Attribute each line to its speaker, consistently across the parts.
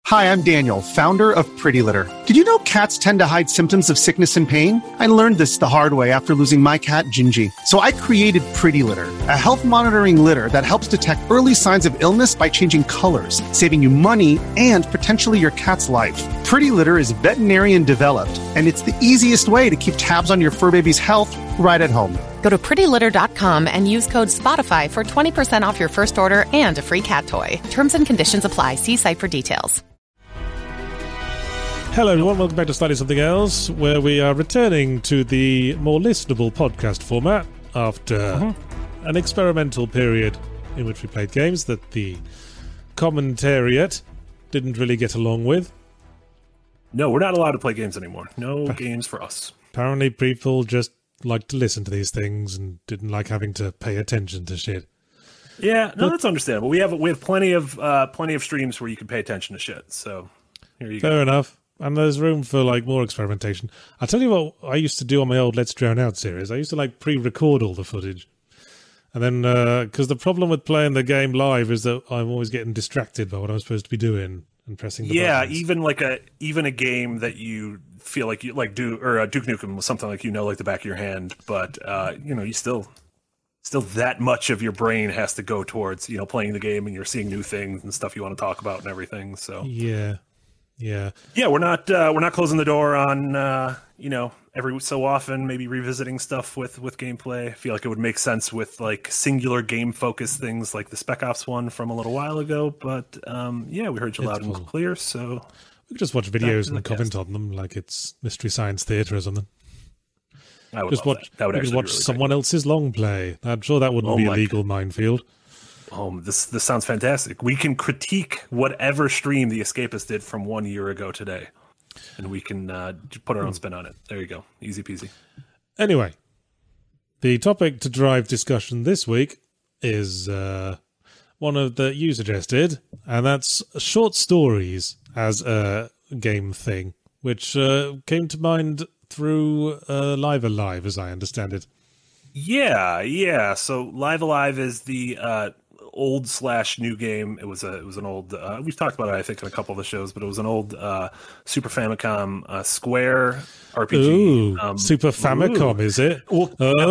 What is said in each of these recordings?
Speaker 1: Hi, I'm Daniel, founder of Pretty Litter. Did you know cats tend to hide symptoms of sickness and pain? I learned this the hard way after losing my cat, Gingy. So I created Pretty Litter, a health monitoring litter that helps detect early signs of illness by changing colors, saving you money and potentially your cat's life. Pretty Litter is veterinarian developed, and it's the easiest way to keep tabs on your fur baby's health right at home.
Speaker 2: Go to prettylitter.com and use code SPOTIFY for 20% off your first order and a free cat toy. Terms and conditions apply. See site for details.
Speaker 3: Hello everyone, welcome back to Slightly Something Else, where we are returning to the more listenable podcast format after an experimental period in which we played games that the commentariat didn't really get along with.
Speaker 4: No, we're not allowed to play games anymore. No games for us.
Speaker 3: Apparently people just like to listen to these things and didn't like having to pay attention to shit.
Speaker 4: Yeah, no, that's understandable. We have plenty of streams where you can pay attention to shit. So here you go.
Speaker 3: Fair enough. And there's room for like more experimentation. I'll tell you what I used to do on my old Let's Drown Out series. I used to like pre-record all the footage. And then, because the problem with playing the game live is that I'm always getting distracted by what I'm supposed to be doing and pressing the buttons.
Speaker 4: even a game that you feel like you like Duke Nukem was something like like the back of your hand, but you still that much of your brain has to go towards playing the game, and you're seeing new things and stuff you want to talk about and everything. So yeah, we're not closing the door on every so often maybe revisiting stuff with gameplay. I feel like it would make sense with like singular game focused things like the Spec Ops one from a little while ago. But we heard you loud and clear, so
Speaker 3: we could just watch videos and comment on them like it's Mystery Science Theater or something.
Speaker 4: I would just watch. That would actually
Speaker 3: watch
Speaker 4: really
Speaker 3: someone else's long play. I'm sure that wouldn't be a legal minefield.
Speaker 4: This sounds fantastic. We can critique whatever stream The Escapist did from 1 year ago today, and we can put our own spin on it. There you go. Easy peasy.
Speaker 3: Anyway, the topic to drive discussion this week is one of that you suggested, and that's short stories as a game thing, which came to mind through Live Alive, as I understand it.
Speaker 4: Yeah. So Live Alive is the old/new game. It was an old. We've talked about it, I think, in a couple of the shows, but it was an old Super Famicom Square RPG.
Speaker 3: Ooh, Super Famicom, is it?
Speaker 4: Well,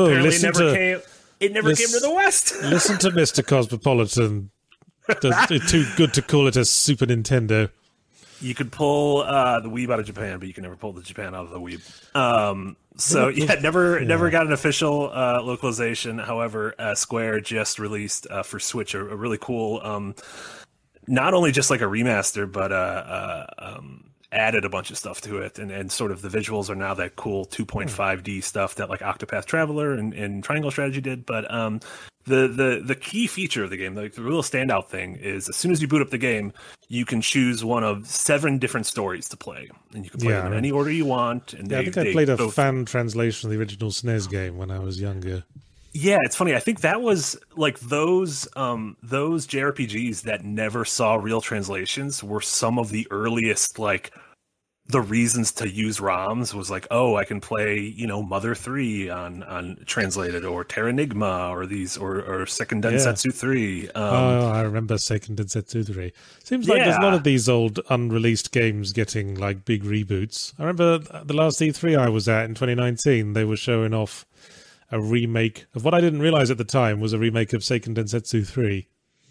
Speaker 4: it never came to the West.
Speaker 3: Listen to Mr. Cosmopolitan. It's too good to call it a Super Nintendo.
Speaker 4: You could pull the Weeb out of Japan, but you can never pull the Japan out of the Weeb. Never got an official localization. However, Square just released for Switch a really cool, not only just like a remaster, but added a bunch of stuff to it, and sort of the visuals are now that cool 2.5D stuff that like Octopath Traveler and Triangle Strategy did. But the key feature of the game, like the real standout thing, is as soon as you boot up the game, you can choose one of 7 different stories to play, and you can play them in any order you want. And
Speaker 3: I think I played a fan translation of the original SNES game when I was younger.
Speaker 4: Yeah, it's funny. I think that was like those JRPGs that never saw real translations were some of the earliest, like, the reasons to use ROMs was like, oh, I can play, Mother 3 on translated, or Terranigma, or these, or Seiken Densetsu 3.
Speaker 3: I remember Seiken Densetsu 3. Seems like there's a lot of these old unreleased games getting like big reboots. I remember the last E3 I was at in 2019, they were showing off a remake of what I didn't realize at the time was a remake of Seiken Densetsu 3.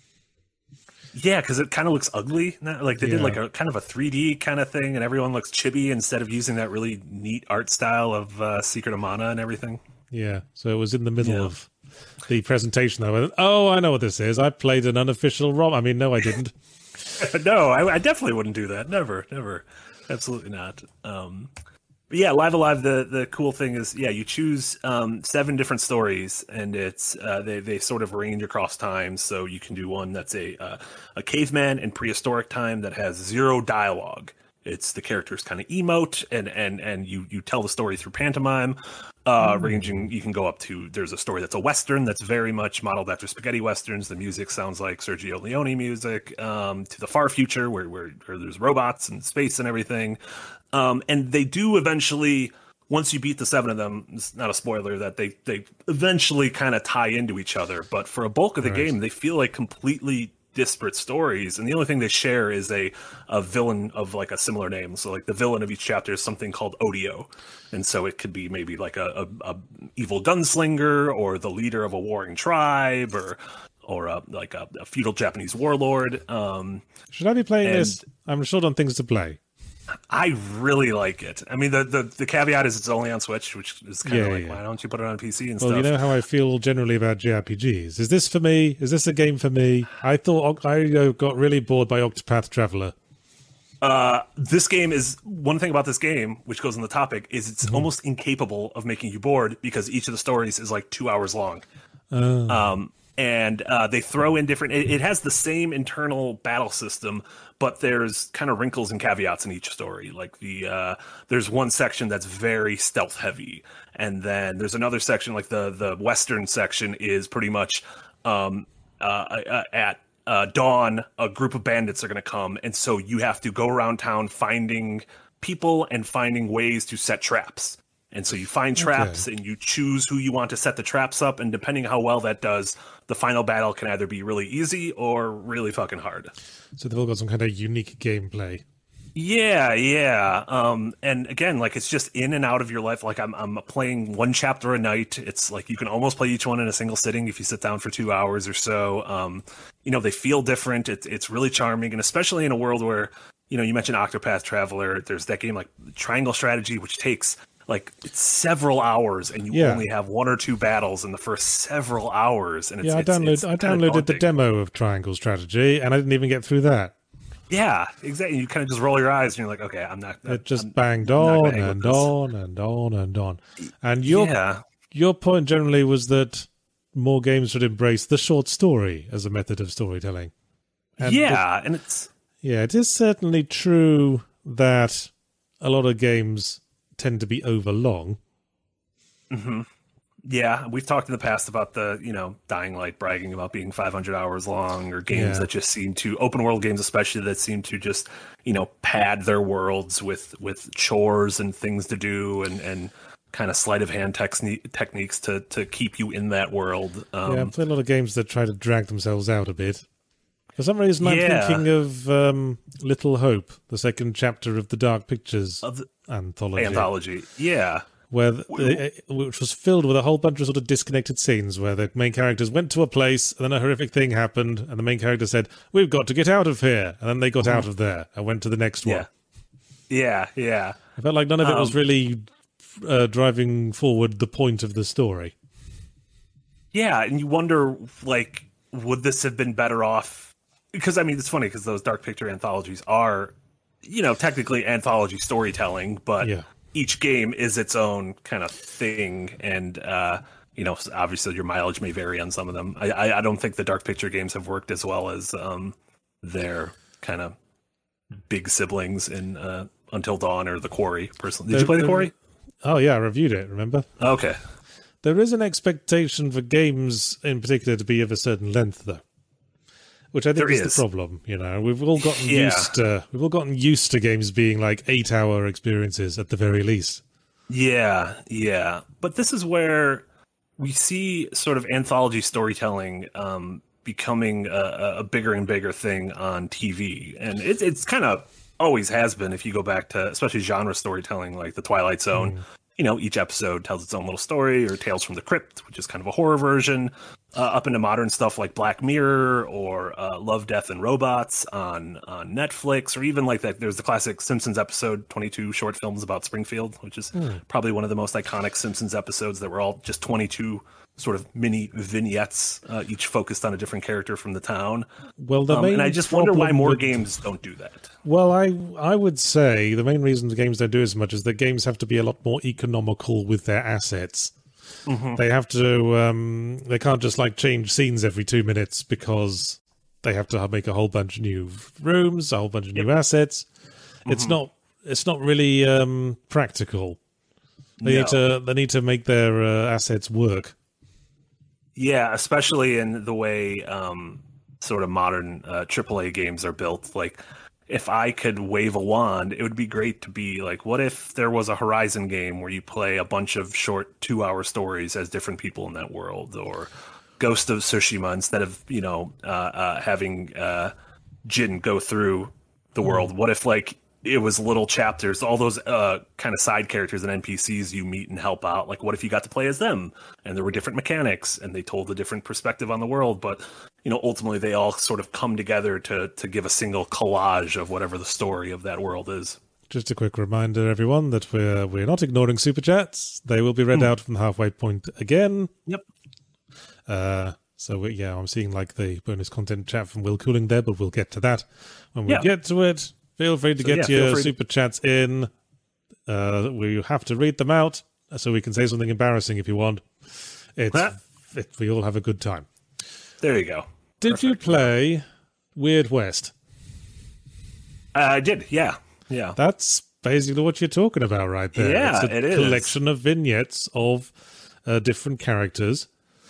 Speaker 4: Yeah, because it kind of looks ugly. Like they did like a kind of a 3D kind of thing, and everyone looks chibi instead of using that really neat art style of Secret of Mana and everything.
Speaker 3: Yeah, so it was in the middle of the presentation. I went, oh, I know what this is. I played an unofficial ROM. I mean, no, I didn't.
Speaker 4: No, I definitely wouldn't do that. Never. Absolutely not. But yeah, Live Alive, the cool thing is, you choose 7 different stories, and it's they sort of range across time. So you can do one that's a caveman in prehistoric time that has 0 dialogue. It's the characters kind of emote, and you tell the story through pantomime. Ranging, you can go up to, there's a story that's a Western that's very much modeled after spaghetti Westerns. The music sounds like Sergio Leone music, to the far future where there's robots and space and everything. And they do eventually, once you beat the 7 of them, it's not a spoiler, that they eventually kind of tie into each other. But for a bulk of the game, they feel like completely disparate stories, and the only thing they share is a villain of like a similar name. So like the villain of each chapter is something called Odio, and so it could be maybe like a evil gunslinger, or the leader of a warring tribe, or a feudal Japanese warlord.
Speaker 3: Should I be playing this? I'm short on things to play.
Speaker 4: I really like it. I mean, the caveat is it's only on Switch, which is kind of why don't you put it on PC and stuff?
Speaker 3: Well, you know how I feel generally about JRPGs. Is this for me? Is this a game for me? I thought I got really bored by Octopath Traveler.
Speaker 4: This game is one thing about this game, which goes on the topic, is it's almost incapable of making you bored because each of the stories is like 2 hours long. And they throw in different. It has the same internal battle system, but there's kind of wrinkles and caveats in each story. Like there's one section that's very stealth heavy, and then there's another section, like the western section, is pretty much at dawn, a group of bandits are going to come, and so you have to go around town finding people and finding ways to set traps. And so you find traps and you choose who you want to set the traps up. And depending how well that does, the final battle can either be really easy or really fucking hard.
Speaker 3: So they've all got some kind of unique gameplay.
Speaker 4: Yeah. And again, like, it's just in and out of your life. Like I'm playing one chapter a night. It's like you can almost play each one in a single sitting if you sit down for 2 hours or so. They feel different. It's really charming. And especially in a world where, you mentioned Octopath Traveler. There's that game like Triangle Strategy, which takes like it's several hours, and you only have one or two battles in the first several hours. And
Speaker 3: I downloaded the demo of Triangle Strategy, and I didn't even get through that.
Speaker 4: Yeah, exactly. You kind of just roll your eyes, and you're like, okay, I'm not.
Speaker 3: It just banged on and on and on and on. And your point generally was that more games should embrace the short story as a method of storytelling. And it is certainly true that a lot of games tend to be overlong.
Speaker 4: Mm-hmm. Yeah, we've talked in the past about the, Dying Light bragging about being 500 hours long, or games that just seem to, open world games especially, that seem to just, pad their worlds with chores and things to do and kind of sleight of hand techniques to keep you in that world.
Speaker 3: I've played a lot of games that try to drag themselves out a bit. For some reason, I'm thinking of Little Hope, the second chapter of the Dark Pictures anthology.
Speaker 4: Yeah.
Speaker 3: Which was filled with a whole bunch of sort of disconnected scenes where the main characters went to a place, and then a horrific thing happened, and the main character said, "We've got to get out of here," and then they got out of there and went to the next one.
Speaker 4: Yeah.
Speaker 3: I felt like none of it was really driving forward the point of the story.
Speaker 4: Yeah, and you wonder, like, would this have been better off? Because, I mean, it's funny because those Dark Picture anthologies are, technically anthology storytelling, but each game is its own kind of thing. And, obviously your mileage may vary on some of them. I don't think the Dark Picture games have worked as well as their kind of big siblings in Until Dawn or The Quarry, personally. Did you play The Quarry?
Speaker 3: Oh, yeah, I reviewed it, remember?
Speaker 4: Okay.
Speaker 3: There is an expectation for games in particular to be of a certain length, though. Which I think is the problem, We've all gotten used to games being like 8-hour experiences at the very least.
Speaker 4: Yeah. But this is where we see sort of anthology storytelling becoming a bigger and bigger thing on TV, and it's kind of always has been. If you go back to especially genre storytelling, like The Twilight Zone. Each episode tells its own little story, or Tales from the Crypt, which is kind of a horror version, up into modern stuff like Black Mirror or Love, Death, and Robots on Netflix, or even like that. There's the classic Simpsons episode, 22 short films about Springfield, which is probably one of the most iconic Simpsons episodes that were all just 22 sort of mini vignettes, each focused on a different character from the town.
Speaker 3: Well,
Speaker 4: and I just wonder why more games don't do that.
Speaker 3: Well, I would say the main reason the games don't do as much is that games have to be a lot more economical with their assets. Mm-hmm. They have to, they can't just like change scenes every 2 minutes because they have to make a whole bunch of new rooms, a whole bunch of new assets. Mm-hmm. It's not really practical. They need to make their assets work.
Speaker 4: Yeah, especially in the way sort of modern AAA games are built. Like, if I could wave a wand, it would be great to be like, what if there was a Horizon game where you play a bunch of short 2-hour stories as different people in that world? Or Ghost of Tsushima, instead of having Jin go through the world, what if like it was little chapters, all those kind of side characters and NPCs you meet and help out? Like, what if you got to play as them, and there were different mechanics, and they told a different perspective on the world, but ultimately they all sort of come together to give a single collage of whatever the story of that world is.
Speaker 3: Just a quick reminder, everyone, that we're not ignoring super chats. They will be read out from the halfway point again.
Speaker 4: Yep.
Speaker 3: So I'm seeing like the bonus content chat from Will Cooling there, but we'll get to that when we get to it. Feel free to get your super chats in. We have to read them out, so we can say something embarrassing if you want. We all have a good time.
Speaker 4: There you go.
Speaker 3: Did you play Weird West?
Speaker 4: I did, yeah. Yeah.
Speaker 3: That's basically what you're talking about right there.
Speaker 4: Yeah,
Speaker 3: it's a collection of vignettes of different characters.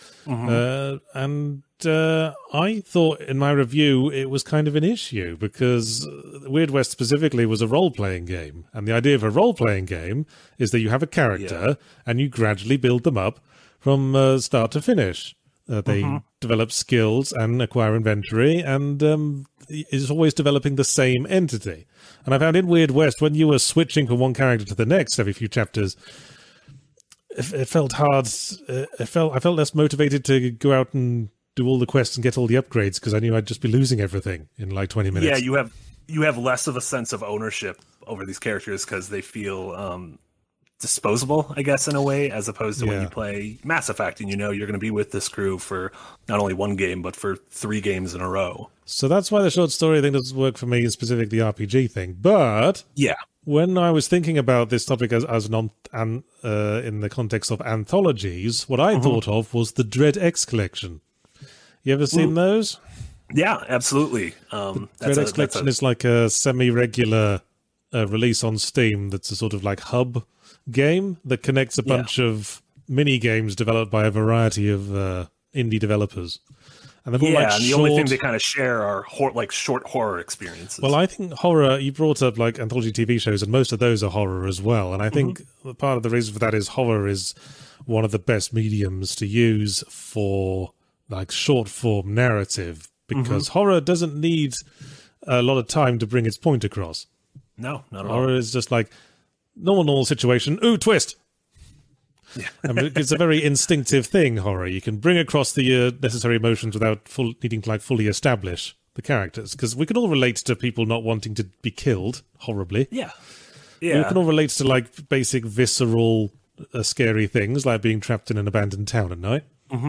Speaker 3: And I thought in my review it was kind of an issue because Weird West specifically was a role-playing game. And the idea of a role-playing game is that you have a character and you gradually build them up from start to finish. They develop skills and acquire inventory, and is always developing the same entity. And I found in Weird West, when you were switching from one character to the next every few chapters, it felt hard. I felt less motivated to go out and do all the quests and get all the upgrades because I knew I'd just be losing everything in like 20 minutes.
Speaker 4: Yeah, you have less of a sense of ownership over these characters because they feel disposable, I guess, in a way, as opposed to when you play Mass Effect and you're going to be with this crew for not only one game but for 3 games in a row.
Speaker 3: So that's why the short story thing doesn't work for me, specifically the RPG thing. But when I was thinking about this topic as in the context of anthologies, what I thought of was the Dread X collection. You ever seen those?
Speaker 4: Yeah, absolutely.
Speaker 3: The Dread X collection is like a semi-regular release on Steam that's a sort of like hub game that connects a bunch of mini games developed by a variety of indie developers. And
Speaker 4: the only thing they kind of share are short horror experiences.
Speaker 3: Well, I think horror, you brought up like anthology TV shows, and most of those are horror as well. And I think part of the reason for that is horror is one of the best mediums to use for like short form narrative, because horror doesn't need a lot of time to bring its point across.
Speaker 4: No, not at all.
Speaker 3: Horror is just like normal situation. Ooh, twist! Yeah. I mean, it's a very instinctive thing, horror. You can bring across the necessary emotions without needing to like fully establish the characters. Because we can all relate to people not wanting to be killed horribly.
Speaker 4: Yeah.
Speaker 3: We can all relate to like basic visceral, scary things like being trapped in an abandoned town at night.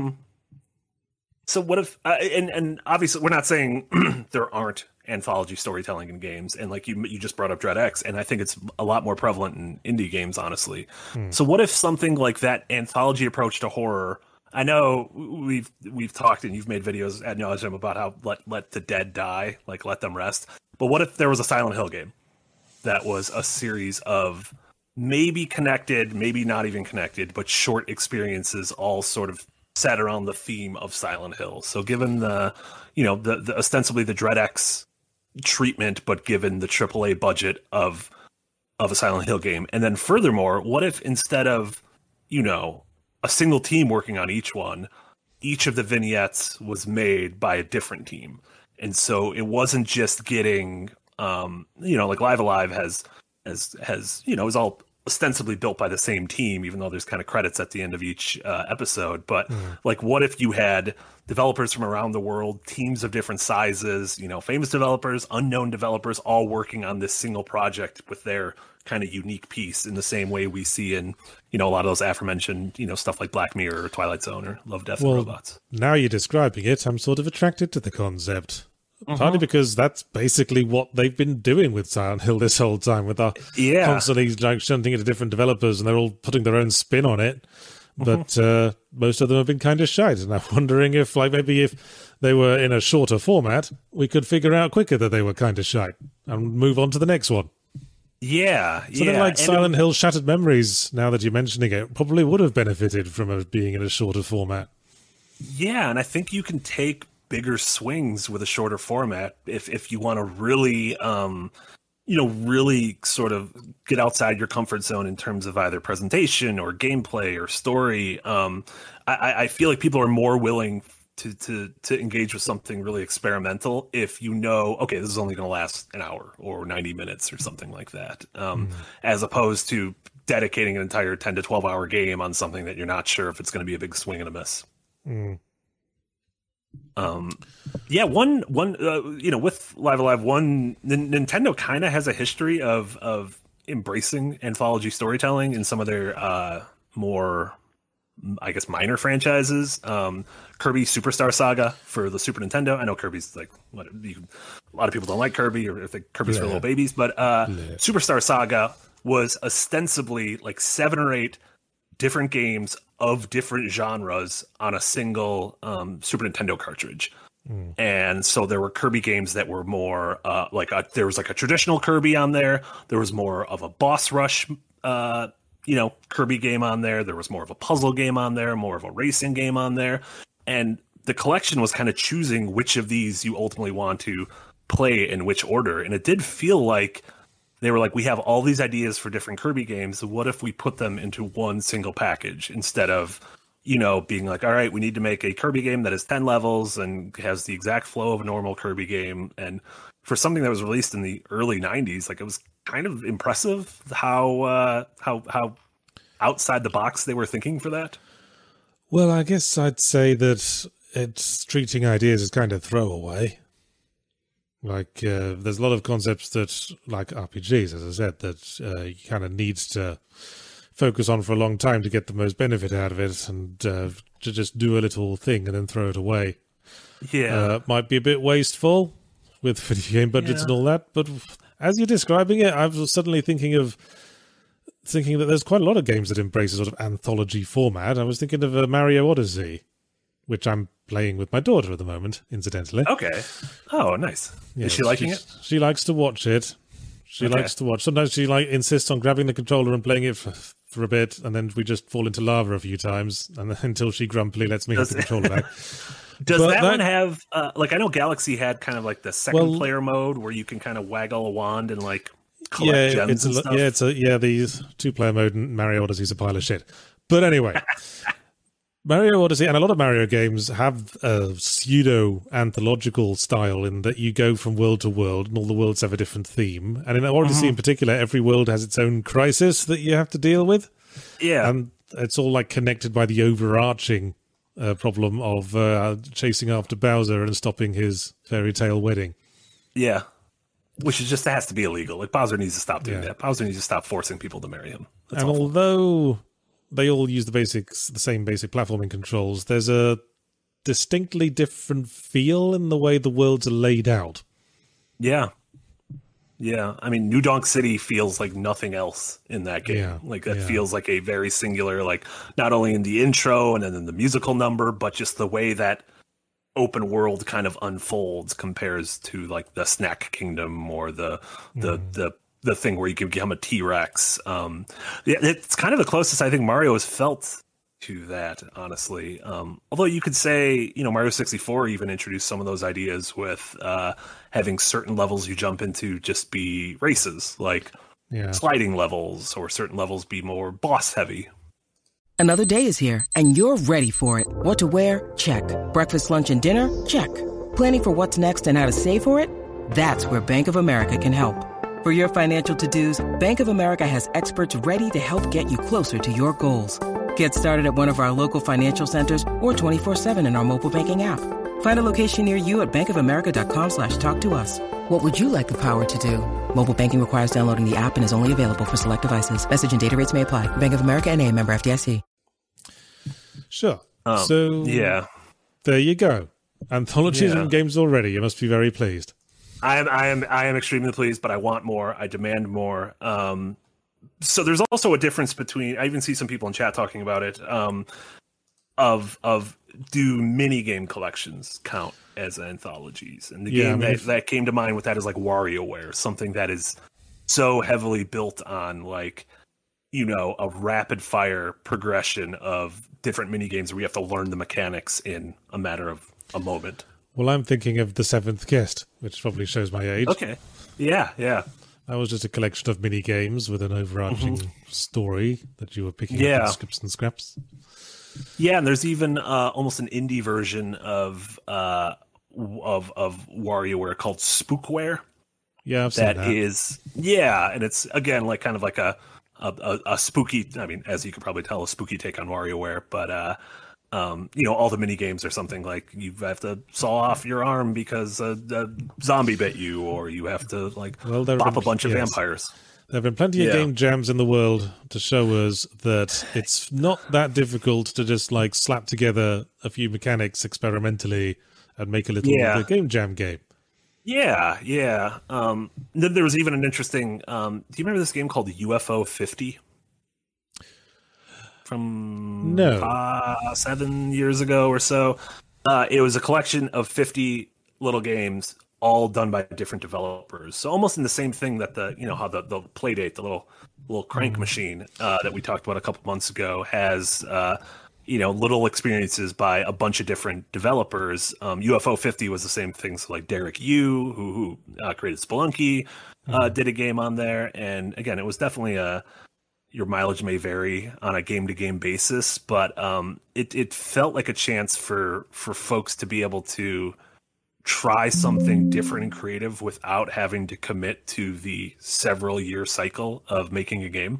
Speaker 4: So what if, and obviously we're not saying there aren't anthology storytelling in games, and like you just brought up Dread X, and I think it's a lot more prevalent in indie games, honestly. So what if something like that anthology approach to horror? I know we've talked and you've made videos ad nauseum about how let the dead die, like let them rest. But what if there was a Silent Hill game that was a series of maybe connected, maybe not even connected, but short experiences, all sort of set around the theme of Silent Hill? So given the ostensibly the Dread X treatment, but given the AAA budget of a Silent Hill game, and then furthermore, what if instead of a single team working on each one, each of the vignettes was made by a different team, and so it wasn't just getting like Live Alive has is all ostensibly built by the same team, even though there's kind of credits at the end of each episode. But like, what if you had developers from around the world, teams of different sizes, famous developers, unknown developers, all working on this single project with their kind of unique piece, in the same way we see in, a lot of those aforementioned, stuff like Black Mirror or Twilight Zone or Love, Death, and Robots.
Speaker 3: Now you're describing it, I'm sort of attracted to the concept. Partly because that's basically what they've been doing with Silent Hill this whole time, with constantly like shunting it to different developers, and they're all putting their own spin on it. But most of them have been kind of shite, and I'm wondering if, like, maybe if they were in a shorter format, we could figure out quicker that they were kind of shite and move on to the next one. Something like Silent Hill Shattered Memories, now that you're mentioning it, probably would have benefited from being in a shorter format.
Speaker 4: Yeah, and I think you can take bigger swings with a shorter format if you want to really really sort of get outside your comfort zone in terms of either presentation or gameplay or story. I feel like people are more willing to engage with something really experimental if okay, this is only going to last an hour or 90 minutes or something like that, as opposed to dedicating an entire 10 to 12 hour game on something that you're not sure if it's going to be a big swing and a miss. With Live Alive, Nintendo kind of has a history of embracing anthology storytelling in some of their more, I guess, minor franchises. Kirby Superstar Saga for the Super Nintendo. I know Kirby's like, a lot of people don't like Kirby, or think Kirby's for little babies, but Superstar Saga was ostensibly like 7 or 8 different games of different genres on a single Super Nintendo cartridge. And so there were Kirby games that were more there was like a traditional Kirby on there. There was more of a boss rush, Kirby game on there. There was more of a puzzle game on there, more of a racing game on there. And the collection was kind of choosing which of these you ultimately want to play in which order. And it did feel like they were like, we have all these ideas for different Kirby games. What if we put them into one single package instead of, being like, all right, we need to make a Kirby game that is 10 levels and has the exact flow of a normal Kirby game. And for something that was released in the early 90s, like, it was kind of impressive how outside the box they were thinking for that.
Speaker 3: Well, I guess I'd say that it's treating ideas as kind of throwaway. Like, there's a lot of concepts that, like RPGs, as I said, that you kind of need to focus on for a long time to get the most benefit out of it, and to just do a little thing and then throw it away.
Speaker 4: Yeah.
Speaker 3: Might be a bit wasteful with video game budgets and all that, but as you're describing it, I was suddenly thinking that there's quite a lot of games that embrace a sort of anthology format. I was thinking of Mario Odyssey, which I'm playing with my daughter at the moment, incidentally.
Speaker 4: Okay. Oh, nice.
Speaker 3: Yeah,
Speaker 4: is she liking it?
Speaker 3: She likes to watch it. She likes to watch. Sometimes she insists on grabbing the controller and playing it for a bit, and then we just fall into lava a few times, and then, until she grumpily lets me have the controller back.
Speaker 4: Does that one have I know Galaxy had kind of like the second player mode where you can kind of waggle a wand and like collect gems and stuff?
Speaker 3: The 2-player mode in Mario Odyssey is a pile of shit. But anyway, Mario Odyssey and a lot of Mario games have a pseudo-anthological style in that you go from world to world and all the worlds have a different theme. And in Odyssey in particular, every world has its own crisis that you have to deal with.
Speaker 4: Yeah.
Speaker 3: And it's all like connected by the overarching problem of chasing after Bowser and stopping his fairy tale wedding.
Speaker 4: Yeah. Which is just has to be illegal. Like, Bowser needs to stop doing that. Bowser needs to stop forcing people to marry him. That's awful.
Speaker 3: Although they all use the same basic platforming controls, there's a distinctly different feel in the way the worlds are laid out.
Speaker 4: Yeah. Yeah. I mean, New Donk City feels like nothing else in that game.
Speaker 3: Yeah.
Speaker 4: Like, that feels like a very singular, like, not only in the intro and then in the musical number, but just the way that open world kind of unfolds compares to like the Snack Kingdom or the thing where you can become a T-Rex. It's kind of the closest I think Mario has felt to that, honestly. Although you could say, Mario 64 even introduced some of those ideas with having certain levels you jump into just be races, like sliding levels, or certain levels be more boss heavy.
Speaker 5: Another day is here, and you're ready for it. What to wear? Check. Breakfast, lunch, and dinner? Check. Planning for what's next and how to save for it? That's where Bank of America can help. For your financial to-dos, Bank of America has experts ready to help get you closer to your goals. Get started at one of our local financial centers or 24/7 in our mobile banking app. Find a location near you at bankofamerica.com/talktous. What would you like the power to do? Mobile banking requires downloading the app and is only available for select devices. Message and data rates may apply. Bank of America N.A., member FDIC.
Speaker 3: Sure.
Speaker 4: Yeah.
Speaker 3: There you go. Anthologies and games already. You must be very pleased.
Speaker 4: I am extremely pleased, but I want more. I demand more. So there's also a difference between, I even see some people in chat talking about it, of do mini game collections count as anthologies? And the game that came to mind with that is like WarioWare, something that is so heavily built on like, a rapid fire progression of different mini games where you have to learn the mechanics in a matter of a moment.
Speaker 3: Well, I'm thinking of The Seventh Guest, which probably shows my age.
Speaker 4: Okay. Yeah.
Speaker 3: That was just a collection of mini games with an overarching story that you were picking up in scripts and scraps.
Speaker 4: Yeah, and there's even almost an indie version of WarioWare called Spookware.
Speaker 3: Yeah, I've seen that.
Speaker 4: And it's again like kind of like a spooky. I mean, as you could probably tell, a spooky take on WarioWare, but all the mini games are something like you have to saw off your arm because a zombie bit you, or you have to bop a bunch of vampires.
Speaker 3: There have been plenty of game jams in the world to show us that it's not that difficult to just slap together a few mechanics experimentally and make a little game jam game.
Speaker 4: Yeah. Then there was even an interesting. Do you remember this game called UFO 50? From 7 years ago or so. It was a collection of 50 little games, all done by different developers. So almost in the same thing that how the Playdate, the little crank machine that we talked about a couple months ago, has little experiences by a bunch of different developers. UFO 50 was the same thing. So like Derek Yu, who created Spelunky, did a game on there. And again, it was definitely your mileage may vary on a game-to-game basis, but it felt like a chance for folks to be able to try something different and creative without having to commit to the several-year cycle of making a game.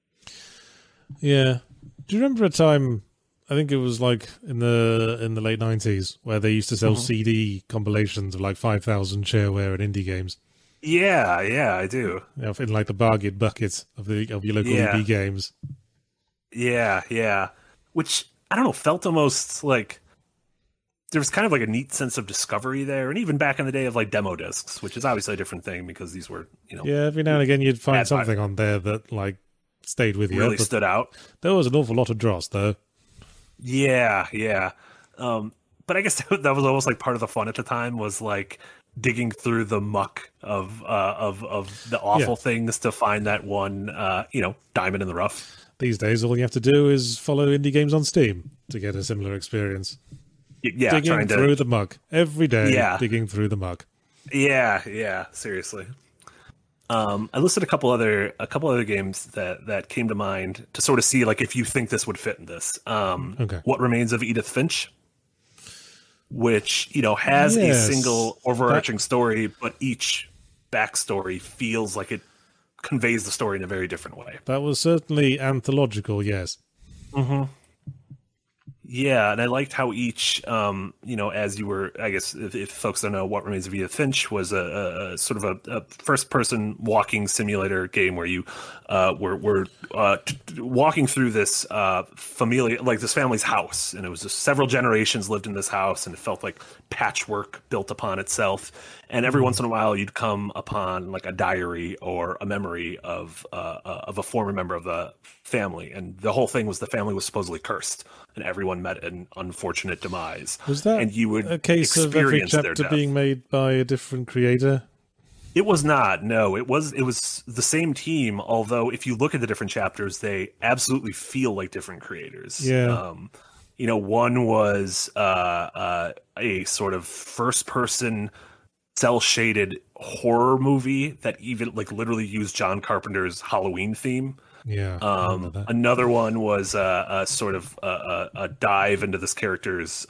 Speaker 3: Yeah. Do you remember a time, I think it was like in the late 90s, where they used to sell CD compilations of 5,000 shareware and indie games?
Speaker 4: Yeah, I do.
Speaker 3: In the bargain bucket of your local EB games.
Speaker 4: Yeah. Which, I don't know, felt almost like there was kind of like a neat sense of discovery there. And even back in the day of demo discs, which is obviously a different thing because these were,
Speaker 3: Yeah, every now and again you'd find something on there that stayed with you.
Speaker 4: Really stood out.
Speaker 3: There was an awful lot of dross, though.
Speaker 4: Yeah. But I guess that was almost part of the fun at the time was digging through the muck of the awful things to find that one, diamond in the rough.
Speaker 3: These days, all you have to do is follow indie games on Steam to get a similar experience.
Speaker 4: Yeah,
Speaker 3: digging through the muck every day. Digging through the muck.
Speaker 4: Yeah. Seriously. I listed a couple other games that came to mind to sort of see if you think this would fit in this.
Speaker 3: Okay.
Speaker 4: What Remains of Edith Finch, which has a single overarching story, but each backstory feels like it conveys the story in a very different way.
Speaker 3: That was certainly anthological, yes.
Speaker 4: Mm-hmm. Yeah, and I liked how each, as you were, I guess, if folks don't know, What Remains of Edith Finch was a sort of a first-person walking simulator game where you were walking through this this family's house, and it was just several generations lived in this house, and it felt like patchwork built upon itself. And every once in a while, you'd come upon a diary or a memory of a former member of the family, and the whole thing was the family was supposedly cursed, and everyone met an unfortunate demise.
Speaker 3: Was that
Speaker 4: and you would
Speaker 3: a case of every chapter being made by a different creator?
Speaker 4: It was not. No, it was the same team. Although, if you look at the different chapters, they absolutely feel like different creators.
Speaker 3: Yeah.
Speaker 4: One was a sort of first-person, cel-shaded horror movie that even literally used John Carpenter's Halloween theme.
Speaker 3: Yeah.
Speaker 4: Another one was a sort of a dive into this character's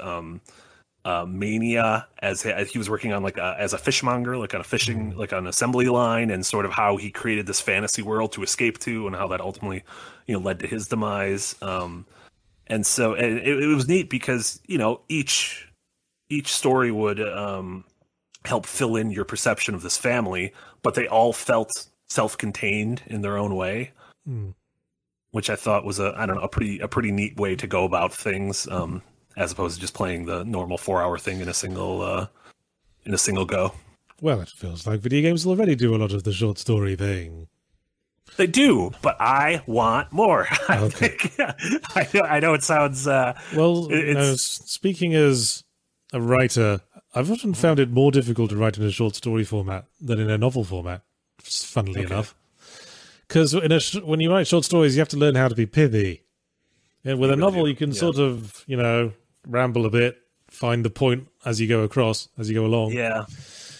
Speaker 4: mania as he was working on as a fishmonger, on a fishing, on an assembly line, and sort of how he created this fantasy world to escape to, and how that ultimately, led to his demise. And so it was neat because each story would help fill in your perception of this family, but they all felt self-contained in their own way. Which I thought was a pretty neat way to go about things, as opposed to just playing the normal 4-hour thing in a single go.
Speaker 3: Well, it feels like video games already do a lot of the short story thing.
Speaker 4: They do, but I want more.
Speaker 3: Okay.
Speaker 4: I know it sounds.
Speaker 3: Speaking as a writer, I've often found it more difficult to write in a short story format than in a novel format. Funnily enough. Because when you write short stories, you have to learn how to be pithy. And with a novel, you can sort of, ramble a bit, find the point as you go along.
Speaker 4: Yeah.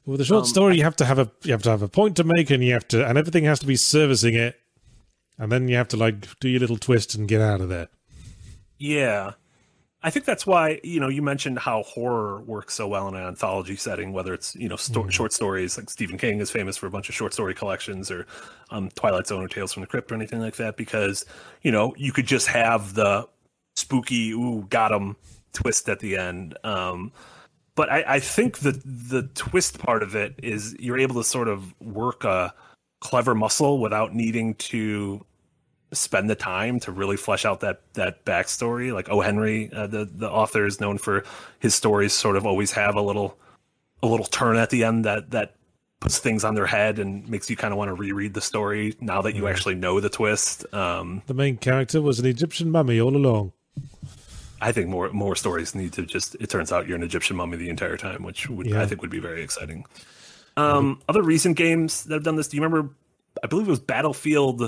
Speaker 3: With a short story, you have to have a point to make, and everything has to be servicing it, and then you have to like do your little twist and get out of there.
Speaker 4: Yeah. I think that's why, you mentioned how horror works so well in an anthology setting, whether it's, short stories, like Stephen King is famous for a bunch of short story collections, or Twilight Zone or Tales from the Crypt or anything like that, because, you could just have the spooky, ooh, got 'em twist at the end. But I think the twist part of it is you're able to sort of work a clever muscle without needing to spend the time to really flesh out that backstory. Like O. Henry, the author, is known for his stories sort of always have a little turn at the end that puts things on their head and makes you kind of want to reread the story now that you actually know the twist.
Speaker 3: The main character was an Egyptian mummy all along.
Speaker 4: I think more stories need to it turns out you're an Egyptian mummy the entire time, which I think would be very exciting. Other recent games that have done this, do you remember, I believe it was Battlefield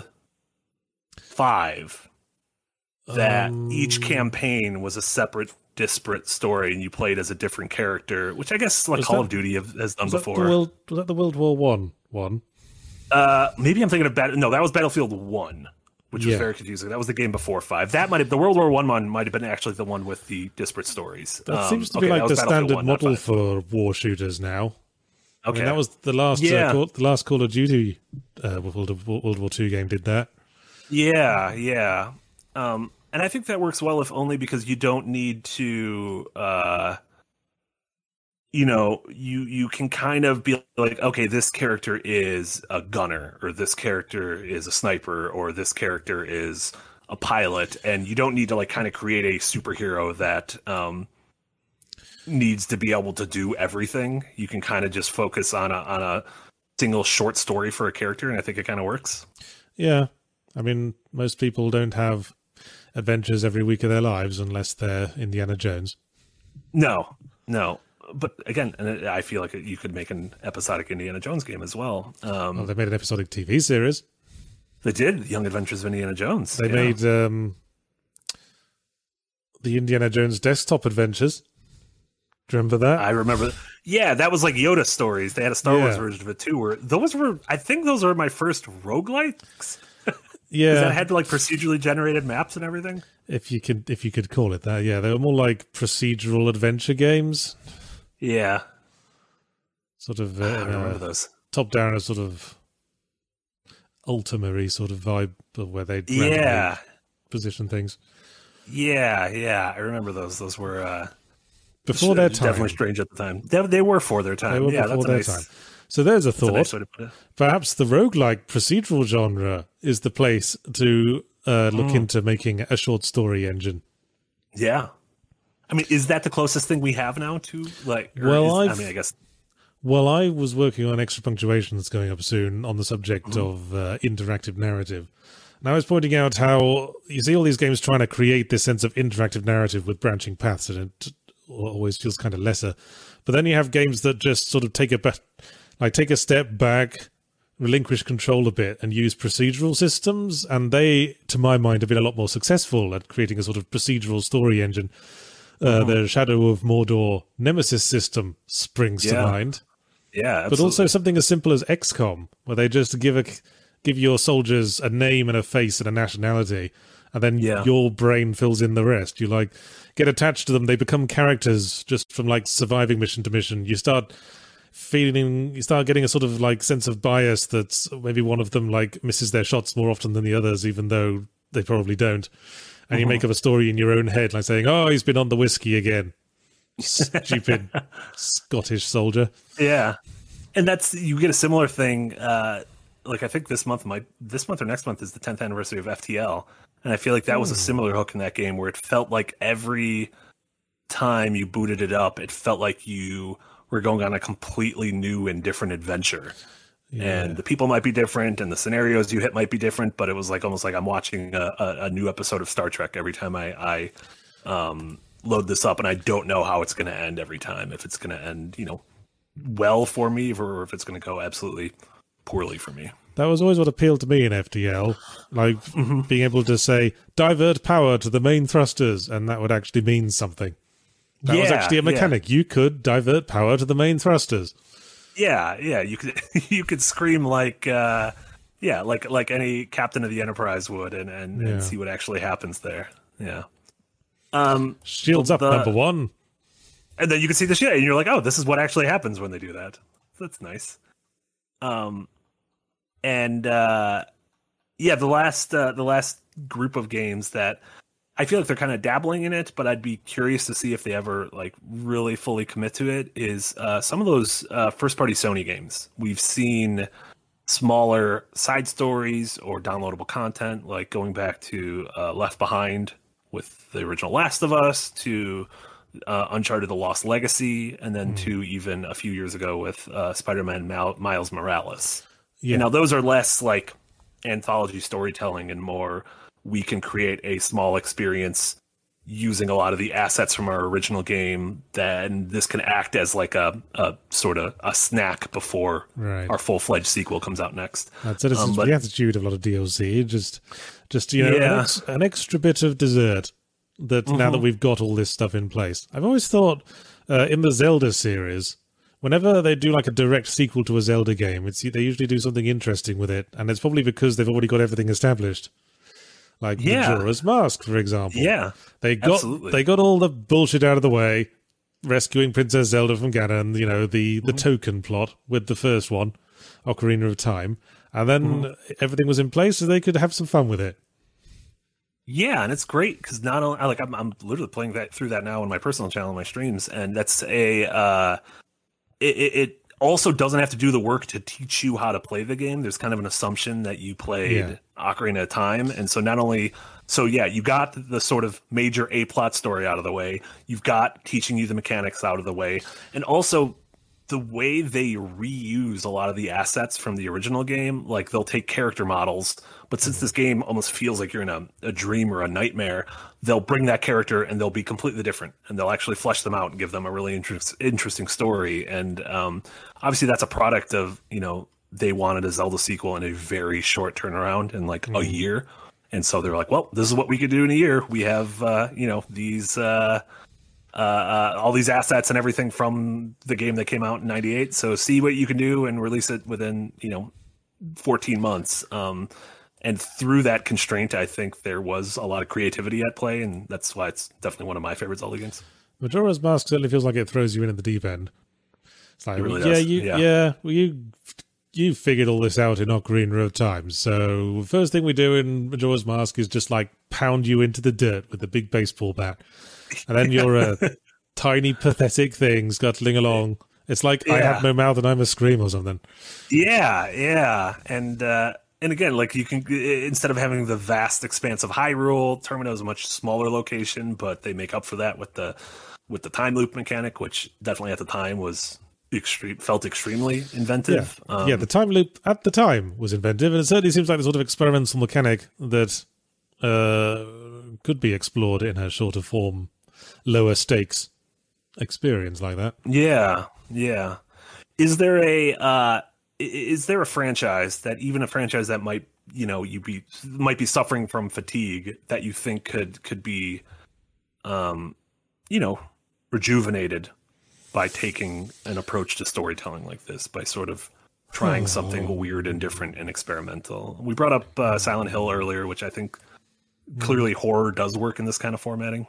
Speaker 4: 5, that each campaign was a separate, disparate story, and you played as a different character, which I guess Call of Duty has done before.
Speaker 3: Was that the World War One one?
Speaker 4: Maybe I'm thinking of no, that was Battlefield 1, which was very confusing. That was the game before 5. That might have the World War one might have been actually the one with the disparate stories.
Speaker 3: That seems to be like the standard model for war shooters now.
Speaker 4: Okay,
Speaker 3: that was the last the last Call of Duty World War II game did that.
Speaker 4: Yeah. And I think that works well, if only because you don't need to, you can kind of be like, okay, this character is a gunner, or this character is a sniper, or this character is a pilot, and you don't need to like kind of create a superhero that needs to be able to do everything. You can kind of just focus on a single short story for a character, and I think it kind of works.
Speaker 3: Yeah. I mean, most people don't have adventures every week of their lives unless they're Indiana Jones.
Speaker 4: No. But again, I feel like you could make an episodic Indiana Jones game as well.
Speaker 3: Well, they made an episodic TV series.
Speaker 4: They did, Young Adventures of Indiana Jones.
Speaker 3: They made the Indiana Jones desktop adventures. Do you remember that?
Speaker 4: I remember. Yeah, that was like Yoda stories. They had a Star Wars version of it too. I think those were my first roguelikes.
Speaker 3: Yeah,
Speaker 4: that had like procedurally generated maps and everything.
Speaker 3: If you could call it that, yeah, they were more like procedural adventure games.
Speaker 4: Yeah,
Speaker 3: sort of.
Speaker 4: I remember those.
Speaker 3: Top down, a sort of Ultima-y sort of vibe of where they position things.
Speaker 4: Yeah, I remember those. Those were
Speaker 3: before their time.
Speaker 4: Definitely strange at the time. They were for their time.
Speaker 3: They were before their time. So there's a thought.
Speaker 4: Nice way to put it.
Speaker 3: Perhaps the roguelike procedural genre is the place to look into making a short story engine.
Speaker 4: Yeah. I mean, is that the closest thing we have now to like? I guess.
Speaker 3: Well, I was working on Extra Punctuation that's going up soon on the subject of interactive narrative. And I was pointing out how you see all these games trying to create this sense of interactive narrative with branching paths, and it always feels kind of lesser. But then you have games that just sort of take a step back, relinquish control a bit, and use procedural systems. And they, to my mind, have been a lot more successful at creating a sort of procedural story engine. The Shadow of Mordor Nemesis system springs to mind.
Speaker 4: Yeah, absolutely.
Speaker 3: But also something as simple as XCOM, where they just give your soldiers a name and a face and a nationality, and then your brain fills in the rest. You like get attached to them; they become characters just from like surviving mission to mission. You start getting a sort of like sense of bias that maybe one of them like misses their shots more often than the others, even though they probably don't. And you make up a story in your own head, like saying, "Oh, he's been on the whiskey again." Stupid Scottish soldier.
Speaker 4: Yeah, and you get a similar thing. Like I think this month or next month is the 10th anniversary of FTL, and I feel like that was a similar hook in that game where it felt like every time you booted it up, it felt like you were going on a completely new and different adventure. Yeah. And the people might be different, and the scenarios you hit might be different, but it was like almost like I'm watching a new episode of Star Trek every time I load this up, and I don't know how it's going to end every time. If it's going to end, well for me, or if it's going to go absolutely poorly for me.
Speaker 3: That was always what appealed to me in FTL, like being able to say divert power to the main thrusters, and that would actually mean something. That was actually a mechanic. You could divert power to the main thrusters.
Speaker 4: Yeah, yeah, you could you could scream like like any captain of the Enterprise would, and see what actually happens there. Yeah.
Speaker 3: Shields up, number one.
Speaker 4: And then you can see the shit, and you're like, oh, this is what actually happens when they do that. That's nice. The last group of games that I feel like they're kind of dabbling in it, but I'd be curious to see if they ever like really fully commit to it. Is some of those first-party Sony games. We've seen smaller side stories or downloadable content, like going back to Left Behind with the original Last of Us, to Uncharted: The Lost Legacy, and then to even a few years ago with Spider-Man Miles Morales. Yeah. Now those are less like anthology storytelling and more we can create a small experience using a lot of the assets from our original game. Then this can act as like a sort of a snack before our full-fledged sequel comes out next.
Speaker 3: That's it. It's the attitude of a lot of DLC. Just an extra bit of dessert. That now that we've got all this stuff in place, I've always thought in the Zelda series, whenever they do like a direct sequel to a Zelda game, they usually do something interesting with it, and it's probably because they've already got everything established. Like Majora's Mask, for example. Yeah, they got all the bullshit out of the way, rescuing Princess Zelda from Ganon. The token plot with the first one, Ocarina of Time, and then everything was in place so they could have some fun with it.
Speaker 4: Yeah, and it's great because not only I'm literally playing through that now on my personal channel and my streams, and that's it also doesn't have to do the work to teach you how to play the game. There's kind of an assumption that you played Ocarina of Time, and so you got the sort of major A plot story out of the way. You've got teaching you the mechanics out of the way, and also the way they reuse a lot of the assets from the original game. Like they'll take character models, but since this game almost feels like you're in a dream or a nightmare, they'll bring that character and they'll be completely different, and they'll actually flesh them out and give them a really interesting story. And obviously that's a product of, they wanted a Zelda sequel in a very short turnaround in like a year. And so they're like, well, this is what we could do in a year. We have, these, all these assets and everything from the game that came out in 98. So see what you can do and release it within, 14 months. And through that constraint, I think there was a lot of creativity at play, and that's why it's definitely one of my favorite Zelda games.
Speaker 3: Majora's Mask certainly feels like it throws you in at the deep end. It's like,
Speaker 4: it really does.
Speaker 3: You figured all this out in Ocarina of Time. So the first thing we do in Majora's Mask is just like pound you into the dirt with a big baseball bat. And then you're a tiny, pathetic thing scuttling along. It's like I have no mouth and I'm a scream or something.
Speaker 4: Yeah. And again, like you can, instead of having the vast expanse of Hyrule, Termina is a much smaller location, but they make up for that with the time loop mechanic, which definitely at the time felt extremely inventive.
Speaker 3: The time loop at the time was inventive, and it certainly seems like the sort of experimental mechanic that could be explored in a shorter form, lower stakes experience like that.
Speaker 4: Yeah. Is there a franchise that might might be suffering from fatigue that you think could be rejuvenated by taking an approach to storytelling like this, by sort of trying something weird and different and experimental? We brought up Silent Hill earlier, which I think clearly horror does work in this kind of formatting.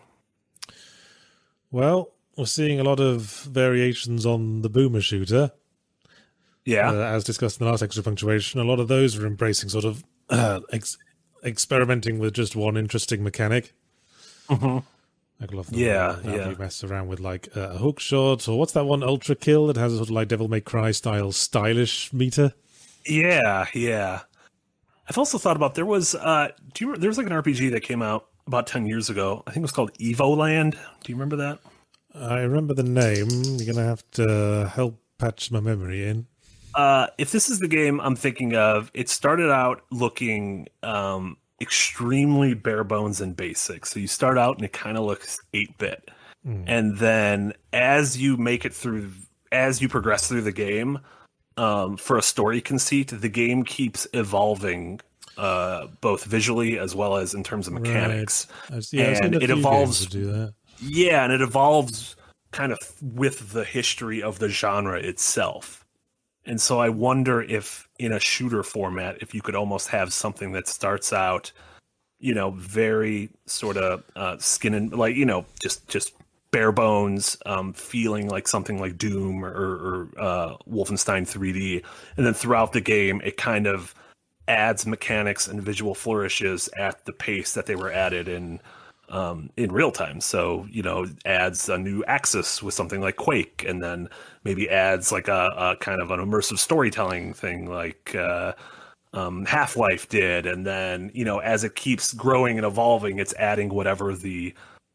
Speaker 3: Well, we're seeing a lot of variations on the boomer shooter.
Speaker 4: Yeah.
Speaker 3: As discussed in the last extra punctuation, a lot of those are embracing sort of experimenting with just one interesting mechanic.
Speaker 4: Mm-hmm.
Speaker 3: Like a lot of them you mess around with like a hook shot, or what's that one, Ultra Kill, that has a sort of like Devil May Cry style stylish meter.
Speaker 4: Yeah. I've also thought about, there was like an RPG that came out about 10 years ago. I think it was called Evoland. Do you remember that?
Speaker 3: I remember the name. You're going to have to help patch my memory in.
Speaker 4: If this is the game I'm thinking of, it started out looking extremely bare bones and basic. So you start out and it kind of looks 8-bit. And then as you progress through the game, for a story conceit, the game keeps evolving, both visually as well as in terms of mechanics.
Speaker 3: Right.
Speaker 4: And it evolves.
Speaker 3: Do that.
Speaker 4: Yeah, and it evolves kind of with the history of the genre itself. And so I wonder if in a shooter format, if you could almost have something that starts out, very sort of skin and like, just bare bones, feeling like something like Doom or Wolfenstein 3D. And then throughout the game, it kind of adds mechanics and visual flourishes at the pace that they were added in real time. So, adds a new axis with something like Quake, and then maybe adds like a kind of an immersive storytelling thing like Half-Life did. And then, as it keeps growing and evolving, it's adding whatever the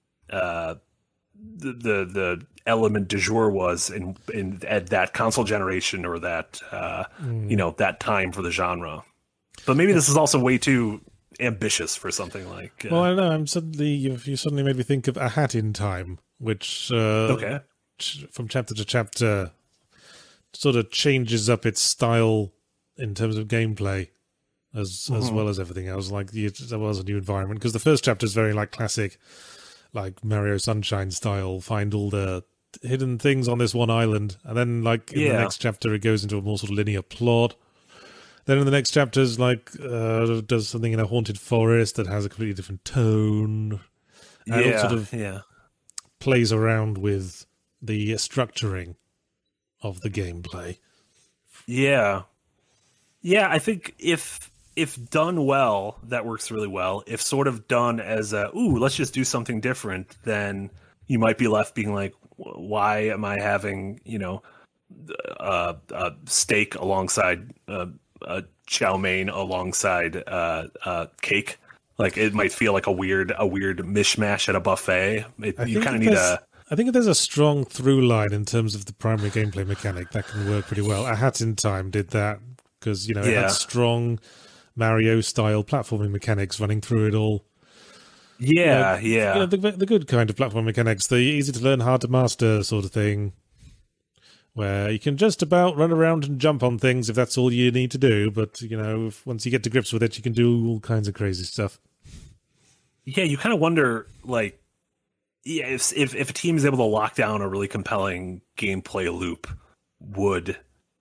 Speaker 4: element du jour was in at that console generation or that, that time for the genre. But maybe this is also way too ambitious for something like.
Speaker 3: Well, I know. You suddenly made me think of A Hat in Time, which from chapter to chapter sort of changes up its style in terms of gameplay, as well as everything else. Like there was a new environment because the first chapter is very like classic, like Mario Sunshine style. Find all the hidden things on this one island, and then like in the next chapter, it goes into a more sort of linear plot. Then in the next chapters, like, does something in a haunted forest that has a completely different tone. And it sort of plays around with the structuring of the gameplay.
Speaker 4: Yeah. Yeah, I think if done well, that works really well. If sort of done as let's just do something different, then you might be left being like, why am I having, a steak alongside chow mein alongside cake? Like it might feel like a weird mishmash at a buffet. You kind of need
Speaker 3: I think if there's a strong through line in terms of the primary gameplay mechanic, that can work pretty well. A Hat in Time did that because it had strong Mario style platforming mechanics running through it all. The good kind of platform mechanics, the easy to learn, hard to master sort of thing, where you can just about run around and jump on things if that's all you need to do. But, once you get to grips with it, you can do all kinds of crazy stuff.
Speaker 4: Yeah, you kind of wonder, like, if a team is able to lock down a really compelling gameplay loop, would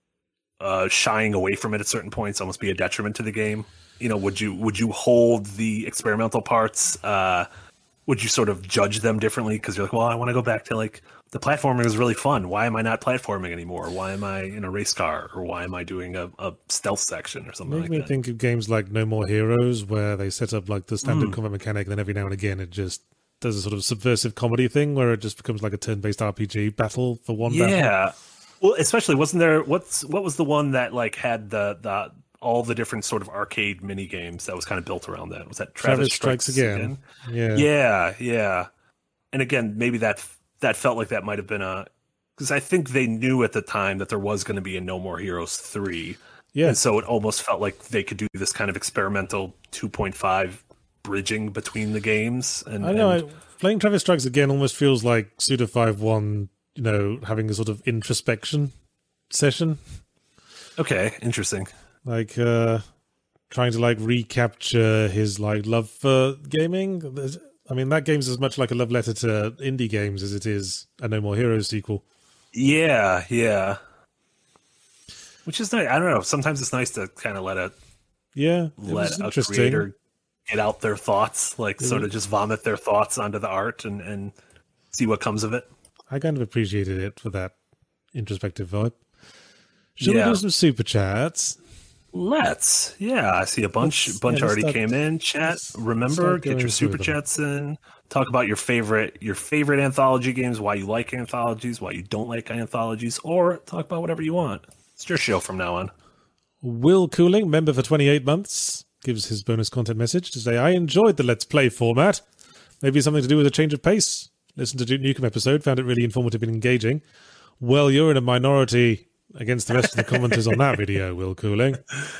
Speaker 4: shying away from it at certain points almost be a detriment to the game? Would you hold the experimental parts? Would you sort of judge them differently because you're like, well, I want to go back to like the platforming is really fun. Why am I not platforming anymore? Why am I in a race car? Or why am I doing a stealth section or something like that?
Speaker 3: Make me think of games like No More Heroes, where they set up like the standard combat mechanic, and then every now and again it just does a sort of subversive comedy thing where it just becomes like a turn-based RPG battle for one battle.
Speaker 4: Yeah. Well, especially wasn't there what was the one that like had the all the different sort of arcade mini games that was kind of built around that? Was that Travis Strikes Again? Yeah. And again, maybe that felt like that might have been because I think they knew at the time that there was going to be a No More Heroes 3. Yeah. And so it almost felt like they could do this kind of experimental 2.5 bridging between the games. And I know,
Speaker 3: playing Travis Strikes Again almost feels like Suda 5-1, having a sort of introspection session.
Speaker 4: Okay, interesting.
Speaker 3: Like trying to like recapture his like love for gaming. That game's as much like a love letter to indie games as it is a No More Heroes sequel.
Speaker 4: Yeah. Which is nice. I don't know. Sometimes it's nice to kind of let a creator get out their thoughts, like sort of just vomit their thoughts onto the art and see what comes of it.
Speaker 3: I kind of appreciated it for that introspective vibe. Should we do some super chats?
Speaker 4: Let's. Yeah, I see a bunch already came in. Chat. Remember, get your super chats in. Talk about your favorite anthology games, why you like anthologies, why you don't like anthologies, or talk about whatever you want. It's your show from now on.
Speaker 3: Will Cooling, member for 28 months, gives his bonus content message to say, I enjoyed the Let's Play format. Maybe something to do with a change of pace. Listened to Duke Nukem episode, found it really informative and engaging. Well, you're in a minority against the rest of the commenters on that video, Will Cooling.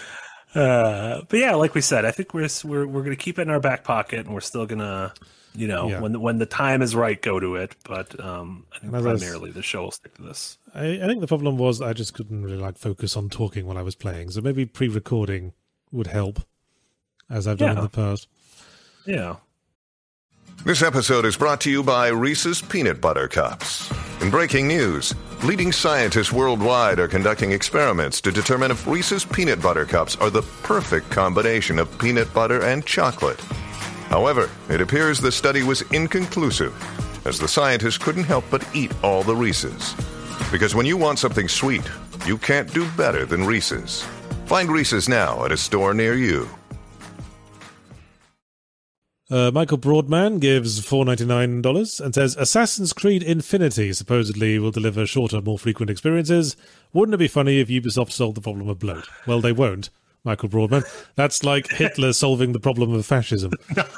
Speaker 4: But yeah, like we said, I think we're going to keep it in our back pocket, and we're still going to, when the time is right, go to it. But I think primarily the show will stick to this.
Speaker 3: I think the problem was I just couldn't really focus on talking while I was playing, so maybe pre-recording would help, as I've done in the past.
Speaker 4: Yeah.
Speaker 6: This episode is brought to you by Reese's Peanut Butter Cups. In breaking news, Leading scientists worldwide are conducting experiments to determine if Reese's Peanut Butter Cups are the perfect combination of peanut butter and chocolate. However, it appears the study was inconclusive, as the scientists couldn't help but eat all the Reese's. Because when you want something sweet, you can't do better than Reese's. Find Reese's now at a store near you.
Speaker 3: Michael Broadman gives $4.99 and says, Assassin's Creed Infinity supposedly will deliver shorter, more frequent experiences. Wouldn't it be funny if Ubisoft solved the problem of bloat? Well, they won't, Michael Broadman. That's like Hitler solving the problem of fascism.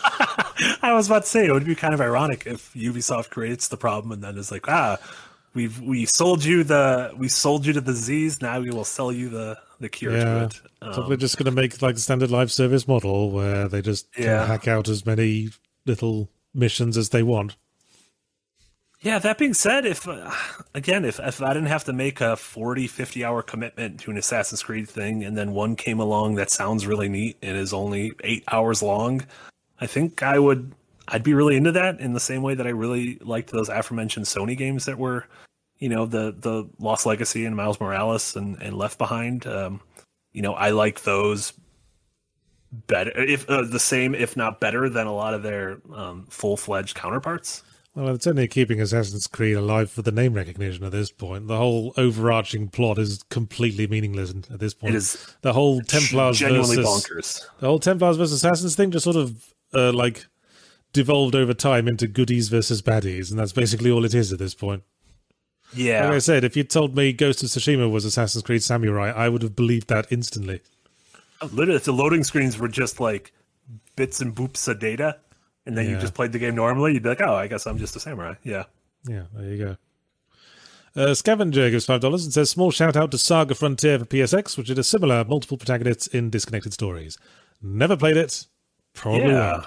Speaker 4: I was about to say, it would be kind of ironic if Ubisoft creates the problem and then is like, we sold you to the disease, now we will sell you the cure to it.
Speaker 3: So we're just going to make like the standard live service model where they just can hack out as many little missions as they want.
Speaker 4: Yeah, that being said, if I didn't have to make a 40, 50-hour commitment to an Assassin's Creed thing, and then one came along that sounds really neat and is only 8 hours long, I think I'd be really into that in the same way that I really liked those aforementioned Sony games that were, the Lost Legacy and Miles Morales and Left Behind. I like those better, if the same, if not better, than a lot of their full-fledged counterparts.
Speaker 3: Well, it's only keeping Assassin's Creed alive for the name recognition at this point. The whole overarching plot is completely meaningless at this point.
Speaker 4: It is
Speaker 3: the whole Templars
Speaker 4: genuinely
Speaker 3: versus
Speaker 4: bonkers.
Speaker 3: The whole Templars versus Assassins thing just sort of devolved over time into goodies versus baddies, and that's basically all it is at this point.
Speaker 4: Yeah.
Speaker 3: Like I said, if you told me Ghost of Tsushima was Assassin's Creed Samurai, I would have believed that instantly.
Speaker 4: Literally, if the loading screens were just like bits and boops of data, and then you just played the game normally, you'd be like, oh, I guess I'm just a samurai. Yeah.
Speaker 3: Yeah, there you go. Scavenger gives $5 and says, small shout out to Saga Frontier for PSX, which did a similar multiple protagonists in disconnected stories. Never played it. Probably won't.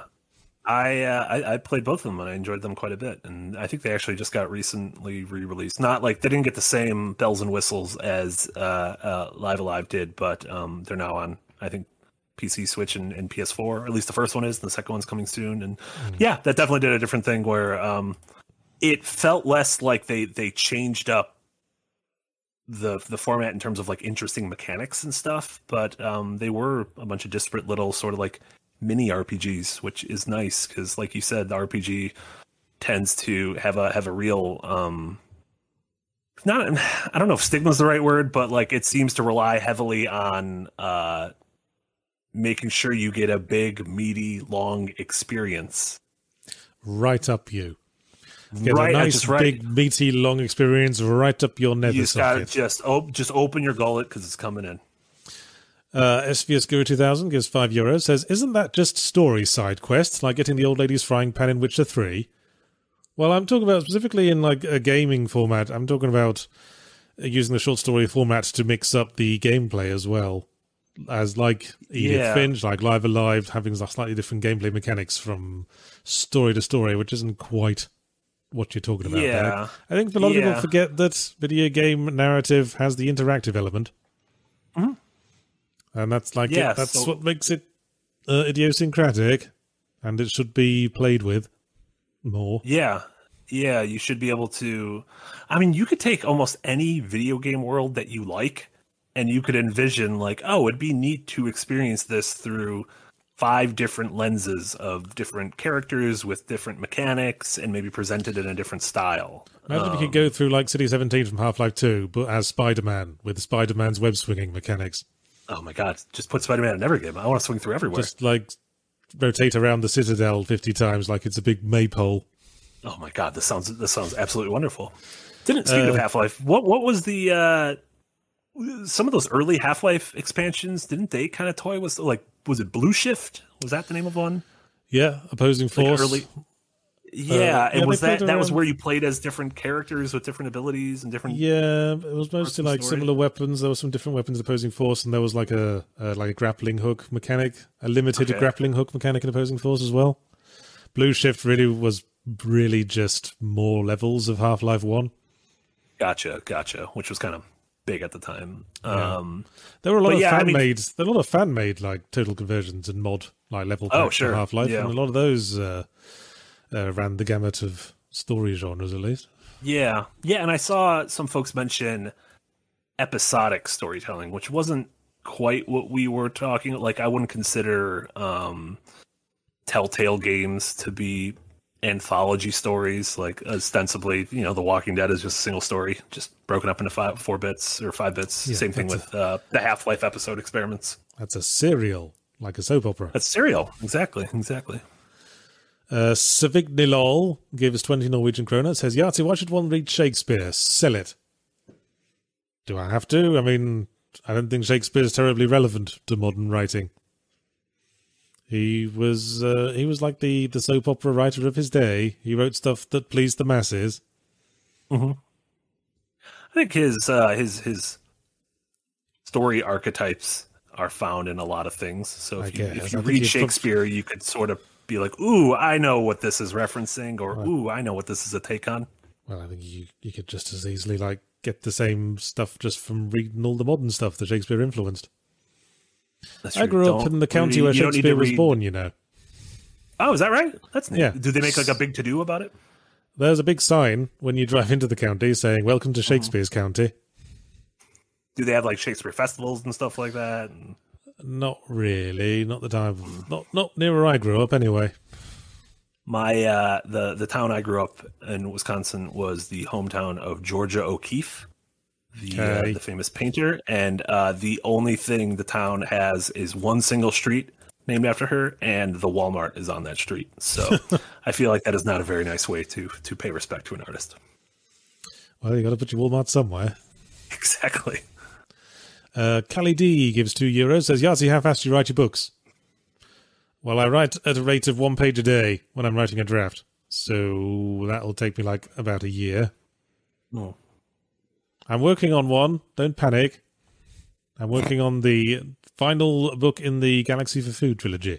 Speaker 4: I played both of them and I enjoyed them quite a bit, and I think they actually just got recently re-released. Not like they didn't get the same bells and whistles as Live Alive did, but they're now on, I think, PC, Switch, and PS4. Or at least the first one is, and the second one's coming soon. And yeah, that definitely did a different thing where it felt less like they changed up the format in terms of like interesting mechanics and stuff, but they were a bunch of disparate little sort of like mini RPGs, which is nice because, like you said, the RPG tends to have a real not, I don't know if stigma is the right word, but like it seems to rely heavily on making sure you get a big, meaty, long experience.
Speaker 3: Right up you. Get
Speaker 4: right,
Speaker 3: a nice, big, meaty, long experience right up your nether socket.
Speaker 4: You just gotta just open your gullet because it's coming in.
Speaker 3: SVS Guru 2000 gives €5, says, isn't that just story side quests, like getting the old lady's frying pan in Witcher 3? Well, I'm talking about specifically in like a gaming format. I'm talking about using the short story format to mix up the gameplay as well. As like Edith Finch, like Live Alive, having slightly different gameplay mechanics from story to story, which isn't quite what you're talking about there. I think a lot of people forget that video game narrative has the interactive element.
Speaker 4: Mm-hmm.
Speaker 3: And that's like that's what makes it idiosyncratic, and it should be played with more. Yeah, you should be able to. I mean, you could take almost any video game world that you like, and you could envision like, oh, it'd be neat to experience this through 5 different lenses of different characters with different mechanics, and maybe presented in a different style. Imagine if you could go through like City 17 from Half-Life 2, but as Spider-Man with Spider-Man's web swinging mechanics. Oh my god, just put Spider-Man in every game. I want to swing through everywhere. Just like rotate around the Citadel 50 times like it's a big maypole. Oh my god, this sounds absolutely wonderful. Speaking of Half-Life, what was the some of those early Half-Life expansions, didn't they kind of toy with, like, was it Blue Shift? Was that the name of one? Yeah, Opposing Force. Like early... and was that was where you played as different characters with different abilities and different... Yeah, it was mostly like similar weapons. There were some different weapons in Opposing Force, and there was like a grappling hook mechanic, a limited grappling hook mechanic in Opposing Force as well. Blue Shift really was just more levels of Half-Life 1. Gotcha, which was kind of big at the time. Yeah. There were a lot of fan-made like total conversions and mod like level packs for Half-Life, and a lot of those ran the gamut of story genres, at least.
Speaker 4: Yeah, and I saw some folks mention episodic storytelling, which wasn't quite what we were talking. Like, I wouldn't consider Telltale games to be anthology stories. Like, ostensibly, The Walking Dead is just a single story, just broken up into 4 bits or 5 bits.
Speaker 3: Yeah,
Speaker 4: Same thing with the Half-Life episode experiments.
Speaker 3: That's a serial, like a soap opera.
Speaker 4: That's serial. Exactly.
Speaker 3: Savignilol gave us 20 Norwegian kroner. Says, Yahtzee, why should one read Shakespeare? Sell it. Do I have to? I mean, I don't think Shakespeare's terribly relevant to modern writing. He was like the soap opera writer of his day. He wrote stuff that pleased the masses.
Speaker 4: Mm-hmm. I think his story archetypes are found in a lot of things. So if you read Shakespeare, you could sort of be like, ooh, I know what this is referencing, or ooh, I know what this is a take on.
Speaker 3: Well, I think you could just as easily get the same stuff just from reading all the modern stuff that Shakespeare influenced. I grew up in the county where Shakespeare was born,
Speaker 4: Oh, is that right? That's neat.
Speaker 3: Yeah.
Speaker 4: Do they make like a big to-do about it?
Speaker 3: There's a big sign when you drive into the county saying, "Welcome to Shakespeare's County."
Speaker 4: Do they have like Shakespeare festivals and stuff like that?
Speaker 3: Not really. Not that not near where I grew up, anyway.
Speaker 4: My the town I grew up in, Wisconsin, was the hometown of Georgia O'Keeffe, the famous painter, and the only thing the town has is one single street named after her, and the Walmart is on that street. So I feel like that is not a very nice way to pay respect to an artist.
Speaker 3: Well, you got to put your Walmart somewhere.
Speaker 4: Exactly.
Speaker 3: Callie D gives €2. Says, Yahtzee, how fast do you write your books? Well, I write at a rate of 1 page a day when I'm writing a draft. So that'll take me like about a year.
Speaker 4: Oh.
Speaker 3: I'm working on one. Don't panic. I'm working on the final book in the Galaxy for Food trilogy.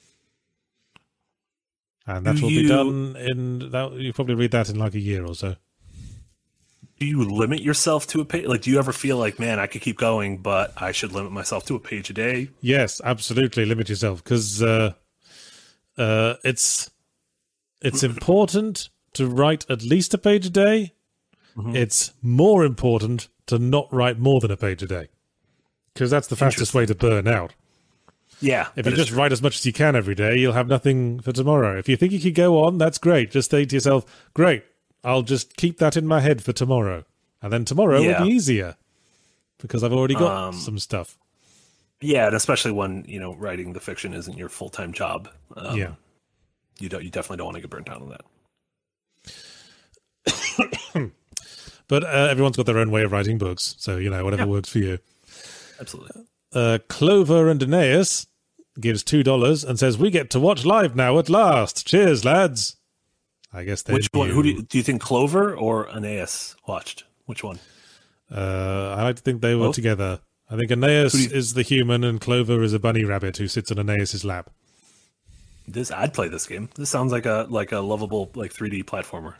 Speaker 3: And that will be done you'll probably read that in like a year or so.
Speaker 4: Do you limit yourself to a page? Like, do you ever feel like, man, I could keep going, but I should limit myself to a page a day?
Speaker 3: Yes, absolutely. Limit yourself, because it's important to write at least a page a day. Mm-hmm. It's more important to not write more than a page a day, because that's the fastest way to burn out.
Speaker 4: Yeah.
Speaker 3: If you just write as much as you can every day, you'll have nothing for tomorrow. If you think you could go on, that's great. Just say to yourself, great, I'll just keep that in my head for tomorrow. And then tomorrow will be easier because I've already got some stuff.
Speaker 4: Yeah, and especially when, writing the fiction isn't your full-time job. You definitely don't want to get burnt out on
Speaker 3: that. But everyone's got their own way of writing books. So, whatever works for you.
Speaker 4: Absolutely.
Speaker 3: Clover and Aeneas gives $2 and says, we get to watch live now at last. Cheers, lads. I guess they.
Speaker 4: Which one? Who do you think, Clover or Aeneas watched? Which one?
Speaker 3: I like to think they were together. I think Aeneas is the human and Clover is a bunny rabbit who sits on Aeneas's lap.
Speaker 4: I'd play this game. This sounds like a lovable 3D platformer.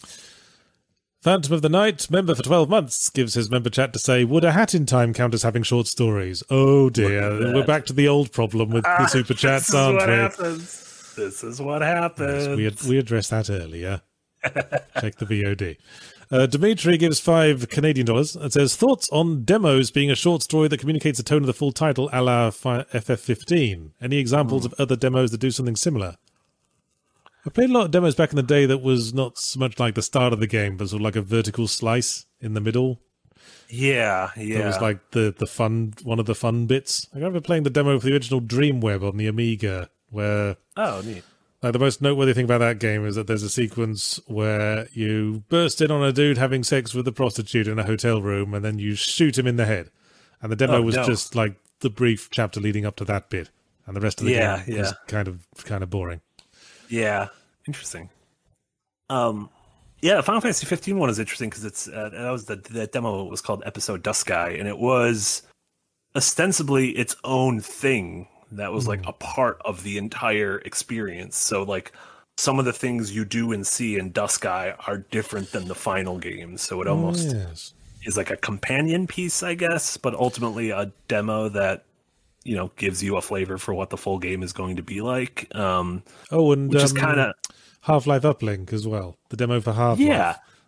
Speaker 3: Phantom of the Night, member for 12 months, gives his member chat to say, would a Hat in Time count as having short stories? Oh dear, we're back to the old problem with the super chats, aren't we?
Speaker 4: This is what happens.
Speaker 3: Yes, we addressed that earlier. Check the VOD. Dimitri gives $5 Canadian and says, thoughts on demos being a short story that communicates the tone of the full title a la FF15? Any examples of other demos that do something similar? I played a lot of demos back in the day that was not so much like the start of the game, but sort of like a vertical slice in the middle.
Speaker 4: Yeah.
Speaker 3: It was like one of the fun bits. I remember playing the demo for the original Dreamweb on the Amiga, where...
Speaker 4: Oh, neat.
Speaker 3: Like, the most noteworthy thing about that game is that there's a sequence where you burst in on a dude having sex with a prostitute in a hotel room, and then you shoot him in the head. And the demo was just like the brief chapter leading up to that bit, and the rest of the game was kind of boring.
Speaker 4: Yeah, interesting. The Final Fantasy 15 one is interesting because it's that was the demo was called Episode Dusky, and it was ostensibly its own thing. That was like a part of the entire experience. So like some of the things you do and see in Dusky are different than the final game. So it almost is like a companion piece, I guess, but ultimately a demo that, gives you a flavor for what the full game is going to be like.
Speaker 3: Which is kind of Half-Life Uplink as well. The demo for Half-Life.
Speaker 4: Yeah.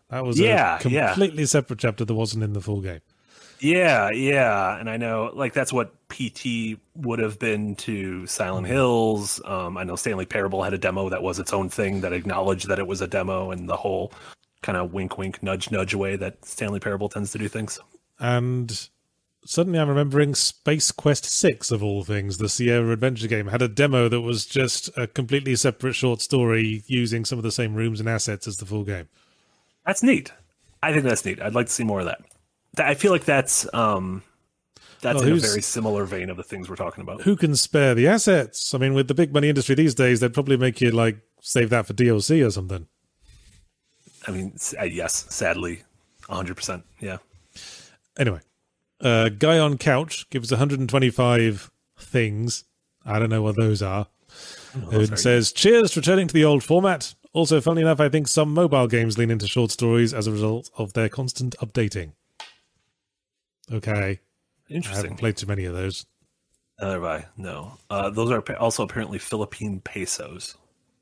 Speaker 3: That was a completely separate chapter that wasn't in the full game.
Speaker 4: Yeah, and I know like that's what PT would have been to Silent Hills. I know Stanley Parable had a demo that was its own thing that acknowledged that it was a demo, and the whole kind of wink, wink, nudge, nudge way that Stanley Parable tends to do things.
Speaker 3: And suddenly I'm remembering Space Quest 6, of all things, the Sierra adventure game, had a demo that was just a completely separate short story using some of the same rooms and assets as the full game.
Speaker 4: That's neat. I think that's neat. I'd like to see more of that. I feel like that's in a very similar vein of the things we're talking about.
Speaker 3: Who can spare the assets? I mean, with the big money industry these days, they'd probably make you like save that for DLC or something.
Speaker 4: I mean, yes, sadly, 100%. Yeah.
Speaker 3: Anyway, Guy on Couch gives 125 things. I don't know what those are. It says, cheers, returning to the old format. Also, funnily enough, I think some mobile games lean into short stories as a result of their constant updating. Okay.
Speaker 4: Interesting.
Speaker 3: I haven't played too many of those.
Speaker 4: Neither have I. No. Those are also apparently Philippine pesos.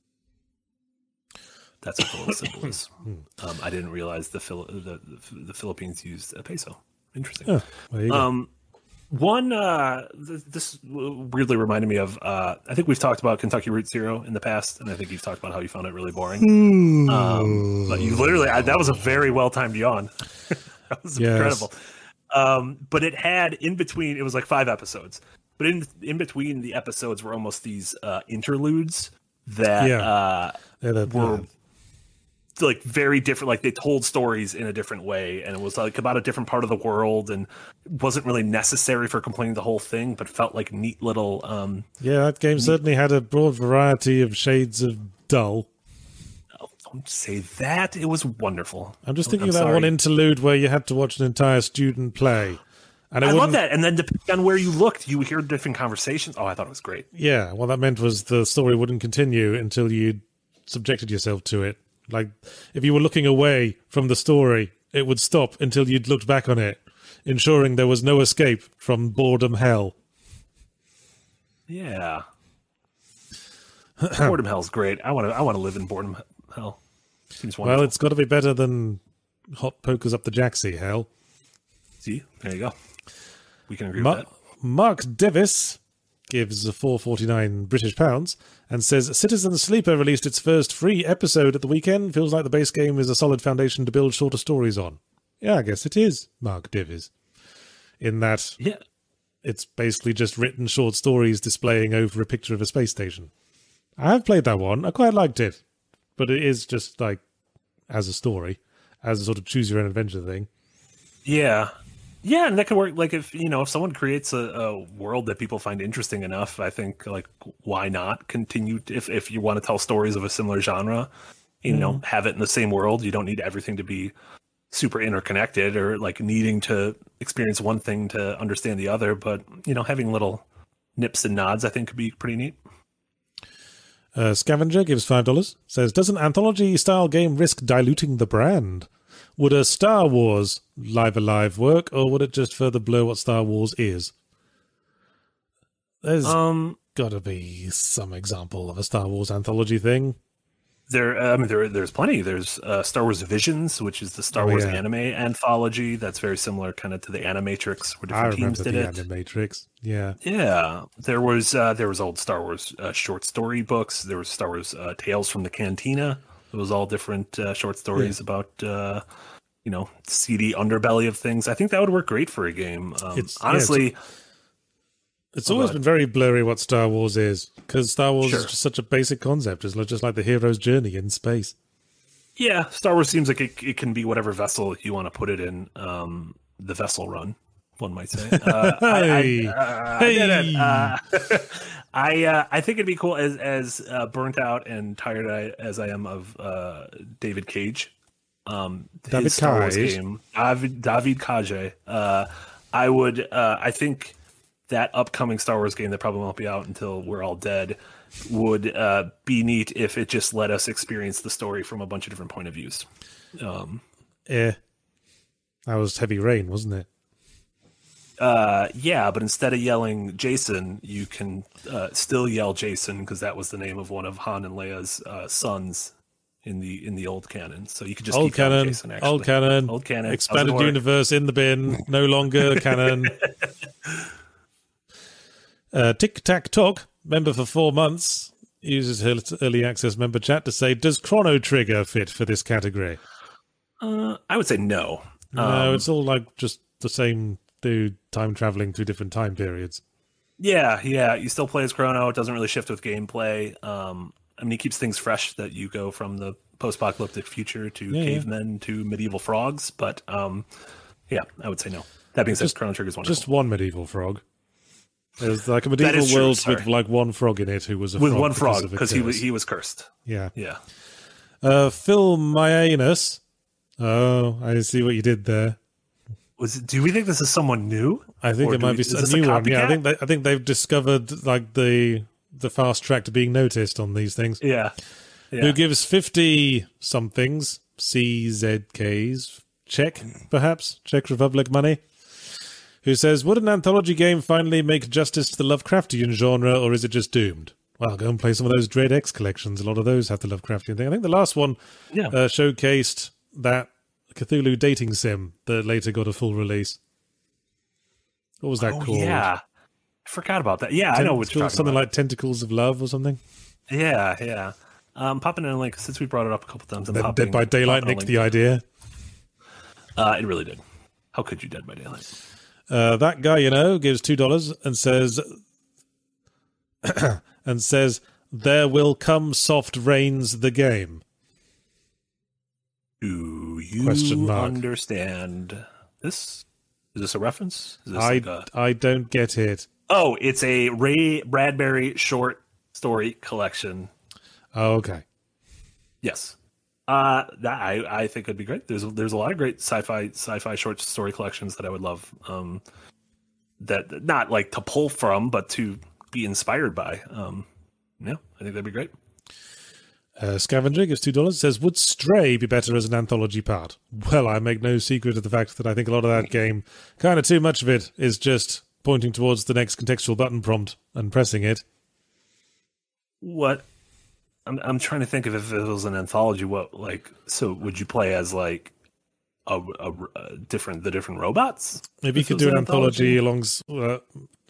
Speaker 4: That's what the little symbol is. I didn't realize the Philippines used a peso. Interesting.
Speaker 3: Oh, there you go.
Speaker 4: This weirdly reminded me of, I think we've talked about Kentucky Route Zero in the past, and I think you've talked about how you found it really boring. But you literally, that was a very well-timed yawn. That was incredible. But it had in between, it was like 5 episodes, but in between the episodes were almost these interludes that were like very different. Like they told stories in a different way, and it was like about a different part of the world, and wasn't really necessary for completing the whole thing, but felt like neat little.
Speaker 3: That game certainly had a broad variety of shades of dull.
Speaker 4: Don't say that. It was wonderful.
Speaker 3: I'm just thinking about one interlude where you had to watch an entire student play. And I
Speaker 4: love that. And then depending on where you looked, you would hear different conversations. Oh, I thought it was great.
Speaker 3: Yeah, what that meant was the story wouldn't continue until you subjected yourself to it. Like, if you were looking away from the story, it would stop until you'd looked back on it, ensuring there was no escape from boredom hell.
Speaker 4: Yeah. Boredom hell's great. I want to live in boredom hell. Seems wonderful.
Speaker 3: Well, it's got to be better than hot pokers up the jacksie hell.
Speaker 4: See, there you go. We can agree with that.
Speaker 3: Mark Davis gives £4.49 British pounds and says, Citizen Sleeper released its first free episode at the weekend. Feels like the base game is a solid foundation to build shorter stories on. Yeah, I guess it is, Mark Davis. In that it's basically just written short stories displaying over a picture of a space station. I have played that one. I quite liked it. But it is just like as a story, as a sort of choose your own adventure thing.
Speaker 4: Yeah. Yeah, and that can work. Like if someone creates a world that people find interesting enough, I think like why not continue if you want to tell stories of a similar genre, have it in the same world. You don't need everything to be super interconnected or like needing to experience one thing to understand the other. But having little nips and nods, I think, could be pretty neat.
Speaker 3: Scavenger gives $5. Says, does an anthology-style game risk diluting the brand? Would a Star Wars Live Alive work, or would it just further blur what Star Wars is? There's got to be some example of a Star Wars anthology thing.
Speaker 4: There's plenty. There's Star Wars Visions, which is the Star Wars anime anthology. That's very similar, kind of to the Animatrix, where different teams did it.
Speaker 3: Animatrix, yeah.
Speaker 4: There was old Star Wars short story books. There was Star Wars Tales from the Cantina. It was all different short stories about seedy underbelly of things. I think that would work great for a game.
Speaker 3: It's always been very blurry what Star Wars is, because Star Wars is just such a basic concept. It's just like the hero's journey in space.
Speaker 4: Yeah, Star Wars seems like it can be whatever vessel you want to put it in. The vessel run, one might say. I think it'd be cool as burnt out and tired as I am of David Cage. His Star Wars game, David Cage. I think that upcoming Star Wars game that probably won't be out until we're all dead would be neat if it just let us experience the story from a bunch of different point of views.
Speaker 3: That was Heavy Rain, wasn't it?
Speaker 4: Yeah, but instead of yelling Jason, you can still yell Jason, because that was the name of one of Han and Leia's sons in the old canon. So you could just
Speaker 3: old
Speaker 4: keep going,
Speaker 3: canon,
Speaker 4: Jason, actually.
Speaker 3: old canon,
Speaker 4: old canon,
Speaker 3: expanded universe in the bin, no longer canon. Tic Tac Talk, member for 4 months, uses her early access member chat to say, does Chrono Trigger fit for this category?
Speaker 4: I would say no.
Speaker 3: No, it's all like just the same dude time traveling through different time periods.
Speaker 4: Yeah. You still play as Chrono. It doesn't really shift with gameplay. I mean, it keeps things fresh that you go from the post-apocalyptic future to cavemen to medieval frogs. But yeah, I would say no. That being said, Chrono Trigger is wonderful.
Speaker 3: Just one medieval frog. There's like a medieval world with like one frog in it who was a
Speaker 4: with
Speaker 3: frog
Speaker 4: one frog
Speaker 3: because
Speaker 4: he was cursed.
Speaker 3: Yeah.
Speaker 4: Phil
Speaker 3: Myanus. Oh, I see what you did there.
Speaker 4: Do we think this is someone new?
Speaker 3: I think it might be a new one. Yeah, I think they've discovered like the fast track to being noticed on these things.
Speaker 4: Yeah.
Speaker 3: Who gives 50 somethings CZKs Czech Republic money? Who says, would an anthology game finally make justice to the Lovecraftian genre, or is it just doomed? Well, go and play some of those Dread X collections. A lot of those have the Lovecraftian thing. I think the last one showcased that Cthulhu dating sim that later got a full release. What was that called?
Speaker 4: Yeah, I forgot about that. Yeah, I know what you're talking
Speaker 3: something
Speaker 4: about.
Speaker 3: Like Tentacles of Love or something.
Speaker 4: Yeah. Popping in a link since we brought it up a couple times.
Speaker 3: Dead by Daylight nicked the idea.
Speaker 4: It really did. How could you Dead by Daylight?
Speaker 3: That guy, gives $2 and says, there will come soft rains the game.
Speaker 4: Do you understand this? Is this a reference? Is this
Speaker 3: I don't get it.
Speaker 4: Oh, it's a Ray Bradbury short story collection.
Speaker 3: Oh, okay.
Speaker 4: Yes. That I think would be great. There's a lot of great sci-fi short story collections that I would love. That not like to pull from, but to be inspired by. I think that'd be great.
Speaker 3: Scavenger gives $2. Says, would Stray be better as an anthology part? Well, I make no secret of the fact that I think a lot of that game, kind of too much of it, is just pointing towards the next contextual button prompt and pressing it.
Speaker 4: What? I'm trying to think of if it was an anthology. So would you play as like the different robots?
Speaker 3: Maybe you could do an anthology alongside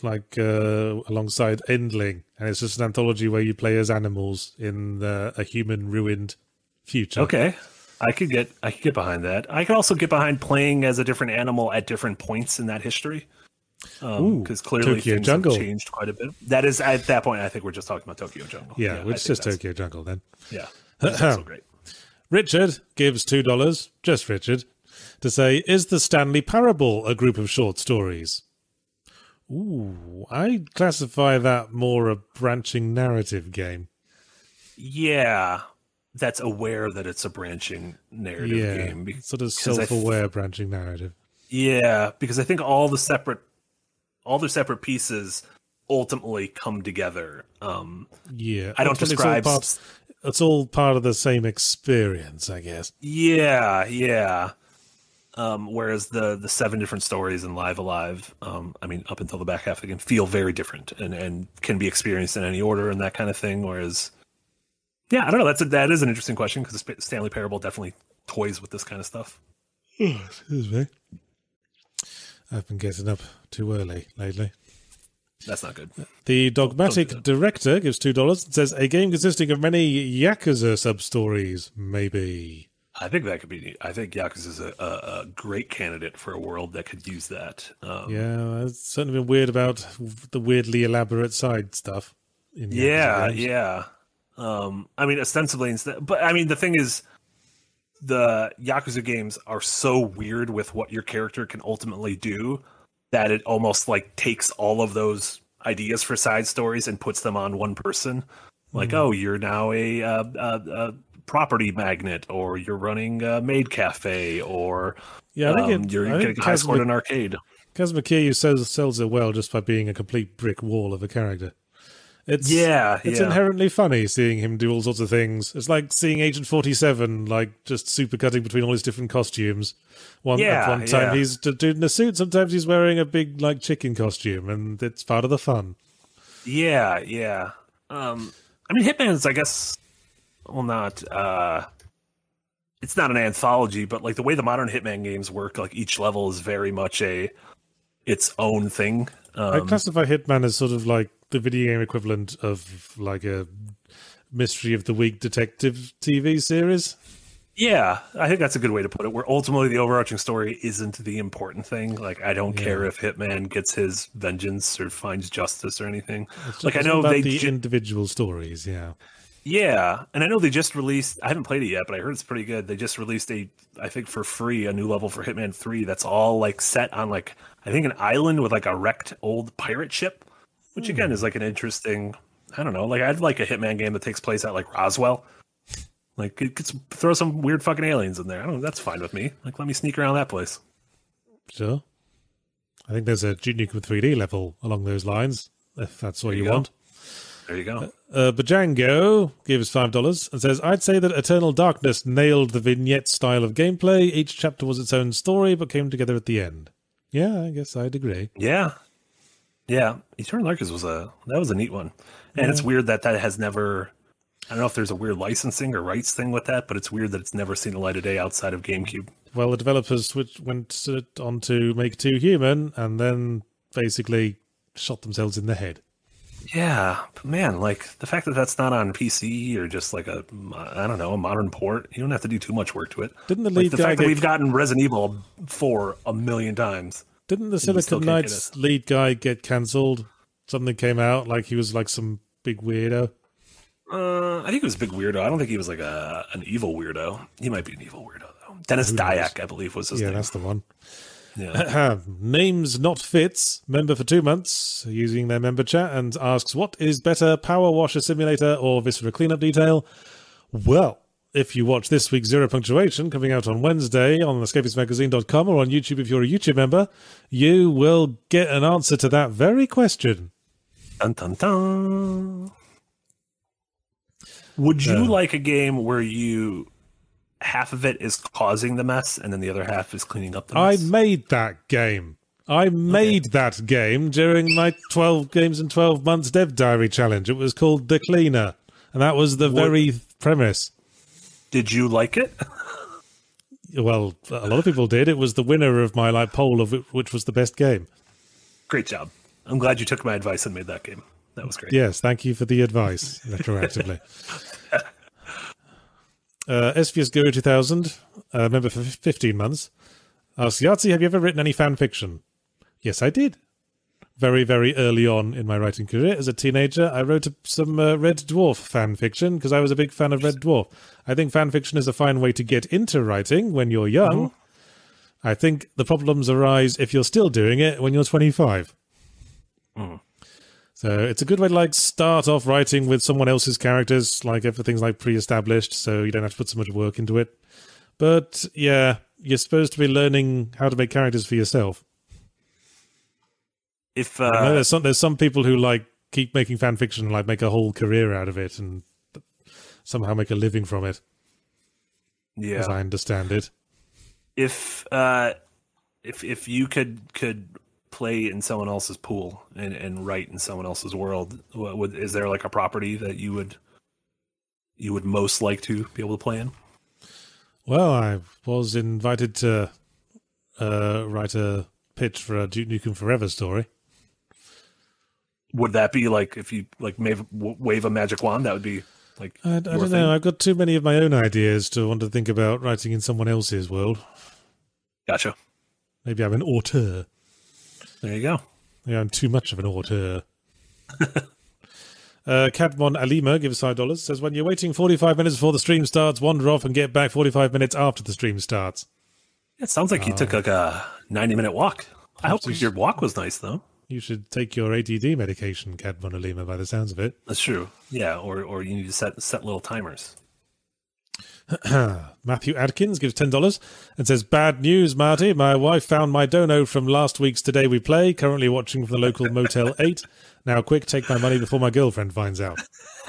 Speaker 3: Endling, and it's just an anthology where you play as animals in a human ruined future.
Speaker 4: Okay, I could get behind that. I could also get behind playing as a different animal at different points in that history. Because clearly
Speaker 3: Tokyo
Speaker 4: things
Speaker 3: Jungle
Speaker 4: have changed quite a bit. That is, at that point, I think we're just talking about Tokyo Jungle.
Speaker 3: Yeah, it's just Tokyo Jungle then.
Speaker 4: Yeah, that's also great.
Speaker 3: Richard gives $2, just Richard, to say, is the Stanley Parable a group of short stories? Ooh, I'd classify that more a branching narrative game.
Speaker 4: Yeah, that's aware that it's a branching narrative game.
Speaker 3: Sort of self-aware branching narrative.
Speaker 4: Yeah, because I think all the separate pieces ultimately come together. I don't describe.
Speaker 3: It's all part of the same experience, I guess.
Speaker 4: Yeah. Whereas the 7 different stories in Live Alive, up until the back half of the game, feel very different and can be experienced in any order and that kind of thing. Whereas, I don't know. That is an interesting question because the Stanley Parable definitely toys with this kind of stuff.
Speaker 3: Oh, excuse me. I've been getting up too early lately.
Speaker 4: That's not good.
Speaker 3: The Dogmatic Director gives $2 and says, a game consisting of many Yakuza sub-stories, maybe.
Speaker 4: I think that could be neat. I think Yakuza is a great candidate for a world that could use that.
Speaker 3: It's certainly been weird about the weirdly elaborate side stuff. In Yakuza games.
Speaker 4: Ostensibly, but the thing is, the Yakuza games are so weird with what your character can ultimately do that it almost like takes all of those ideas for side stories and puts them on one person. Like, oh, you're now a property magnate, or you're running a maid cafe, or you're getting high score in an arcade.
Speaker 3: Kazuma Kiryu sells it well just by being a complete brick wall of a character. It's inherently funny seeing him do all sorts of things. It's like seeing Agent 47, like just supercutting between all his different costumes. At one time he's doing a suit, sometimes he's wearing a big like chicken costume, and it's part of the fun.
Speaker 4: Yeah. Hitman's, I guess, well, not it's not an anthology, but like the way the modern Hitman games work, like each level is very much its own thing.
Speaker 3: I classify Hitman as sort of like the video game equivalent of like a Mystery of the Week detective TV series.
Speaker 4: Yeah, I think that's a good way to put it, where ultimately the overarching story isn't the important thing. Like, I don't care if Hitman gets his vengeance or finds justice or anything. Like, I know
Speaker 3: about the individual stories, yeah.
Speaker 4: Yeah, and I know they just released, I haven't played it yet, but I heard it's pretty good. They just released I think for free, a new level for Hitman 3 that's all like set on like, I think an island with like a wrecked old pirate ship, which again is like an interesting, I don't know, like I'd like a Hitman game that takes place at like Roswell. Like, it could throw some weird fucking aliens in there. I don't know, that's fine with me. Like, let me sneak around that place.
Speaker 3: Sure. I think there's a Duke Nukem 3D level along those lines, if that's what you want.
Speaker 4: There you go.
Speaker 3: Bajango gives $5 and says, I'd say that Eternal Darkness nailed the vignette style of gameplay. Each chapter was its own story, but came together at the end. Yeah, I guess I'd agree.
Speaker 4: Yeah. Eternal Darkness was a neat one. And it's weird that has never... I don't know if there's a weird licensing or rights thing with that, but it's weird that it's never seen the light of day outside of GameCube.
Speaker 3: Well, the developers went on to make 2 Human and then basically shot themselves in the head.
Speaker 4: Yeah, but man, like the fact that that's not on PC or just like a modern port, you don't have to do too much work to it.
Speaker 3: Didn't the lead
Speaker 4: the fact that we've gotten Resident Evil 4 a million times?
Speaker 3: Didn't the Silicon Knights lead guy get cancelled? Something came out like he was like some big weirdo.
Speaker 4: I think he was a big weirdo. I don't think he was like an evil weirdo. He might be an evil weirdo though. Dennis Dyack, I believe, was his name.
Speaker 3: Yeah, that's the one.
Speaker 4: Yeah.
Speaker 3: Names Not Fits, member for 2 months, using their member chat, and asks, what is better, Power Washer Simulator or Viscera Cleanup Detail? Well, if you watch this week's Zero Punctuation, coming out on Wednesday on escapistsmagazine.com or on YouTube if you're a YouTube member, you will get an answer to that very question.
Speaker 4: Dun, dun, dun. Would you like a game where half of it is causing the mess and then the other half is cleaning up the mess?
Speaker 3: I made that game. I made that game during my 12 games in 12 months dev diary challenge. It was called The Cleaner, and that was the very premise.
Speaker 4: Did you like it?
Speaker 3: Well, a lot of people did. It was the winner of my poll of which was the best game. Great
Speaker 4: job. I'm glad you took my advice and made that game. That was great.
Speaker 3: Yes, thank you for the advice, retroactively. SVS Guru 2000, member for 15 months, asks, Yahtzee, have you ever written any fan fiction? Yes, I did. Very, very early on in my writing career, as a teenager, I wrote some Red Dwarf fan fiction because I was a big fan of Red Dwarf. I think fan fiction is a fine way to get into writing when you're young. I think the problems arise if you're still doing it when you're 25. So it's a good way to start off writing with someone else's characters, like everything's pre-established, so you don't have to put so much work into it. But yeah, you're supposed to be learning how to make characters for yourself.
Speaker 4: If
Speaker 3: there's some people who keep making fan fiction, make a whole career out of it, and somehow make a living from it.
Speaker 4: Yeah,
Speaker 3: as I understand it.
Speaker 4: If you could play in someone else's pool and write in someone else's world, is there a property that you would most like to be able to play in?
Speaker 3: Well, I was invited to write a pitch for a Duke Nukem Forever story.
Speaker 4: Would that be if you wave a magic wand? That would be
Speaker 3: I don't know. I've got too many of my own ideas to want to think about writing in someone else's world.
Speaker 4: Gotcha.
Speaker 3: Maybe I'm an auteur.
Speaker 4: There you go.
Speaker 3: Yeah, I'm too much of an auteur. Cadmon Alima gives $5, says, when you're waiting 45 minutes before the stream starts, wander off and get back 45 minutes after the stream starts.
Speaker 4: It sounds like you took a 90-minute walk. I hope your walk was nice, though.
Speaker 3: You should take your ADD medication, Cadmon Alima, by the sounds of it.
Speaker 4: That's true. Yeah, or you need to set little timers.
Speaker 3: Matthew Adkins gives $10 and says, bad news, Marty. My wife found my dono from last week's Today We Play, currently watching from the local Motel 8. Now quick, take my money before my girlfriend finds out.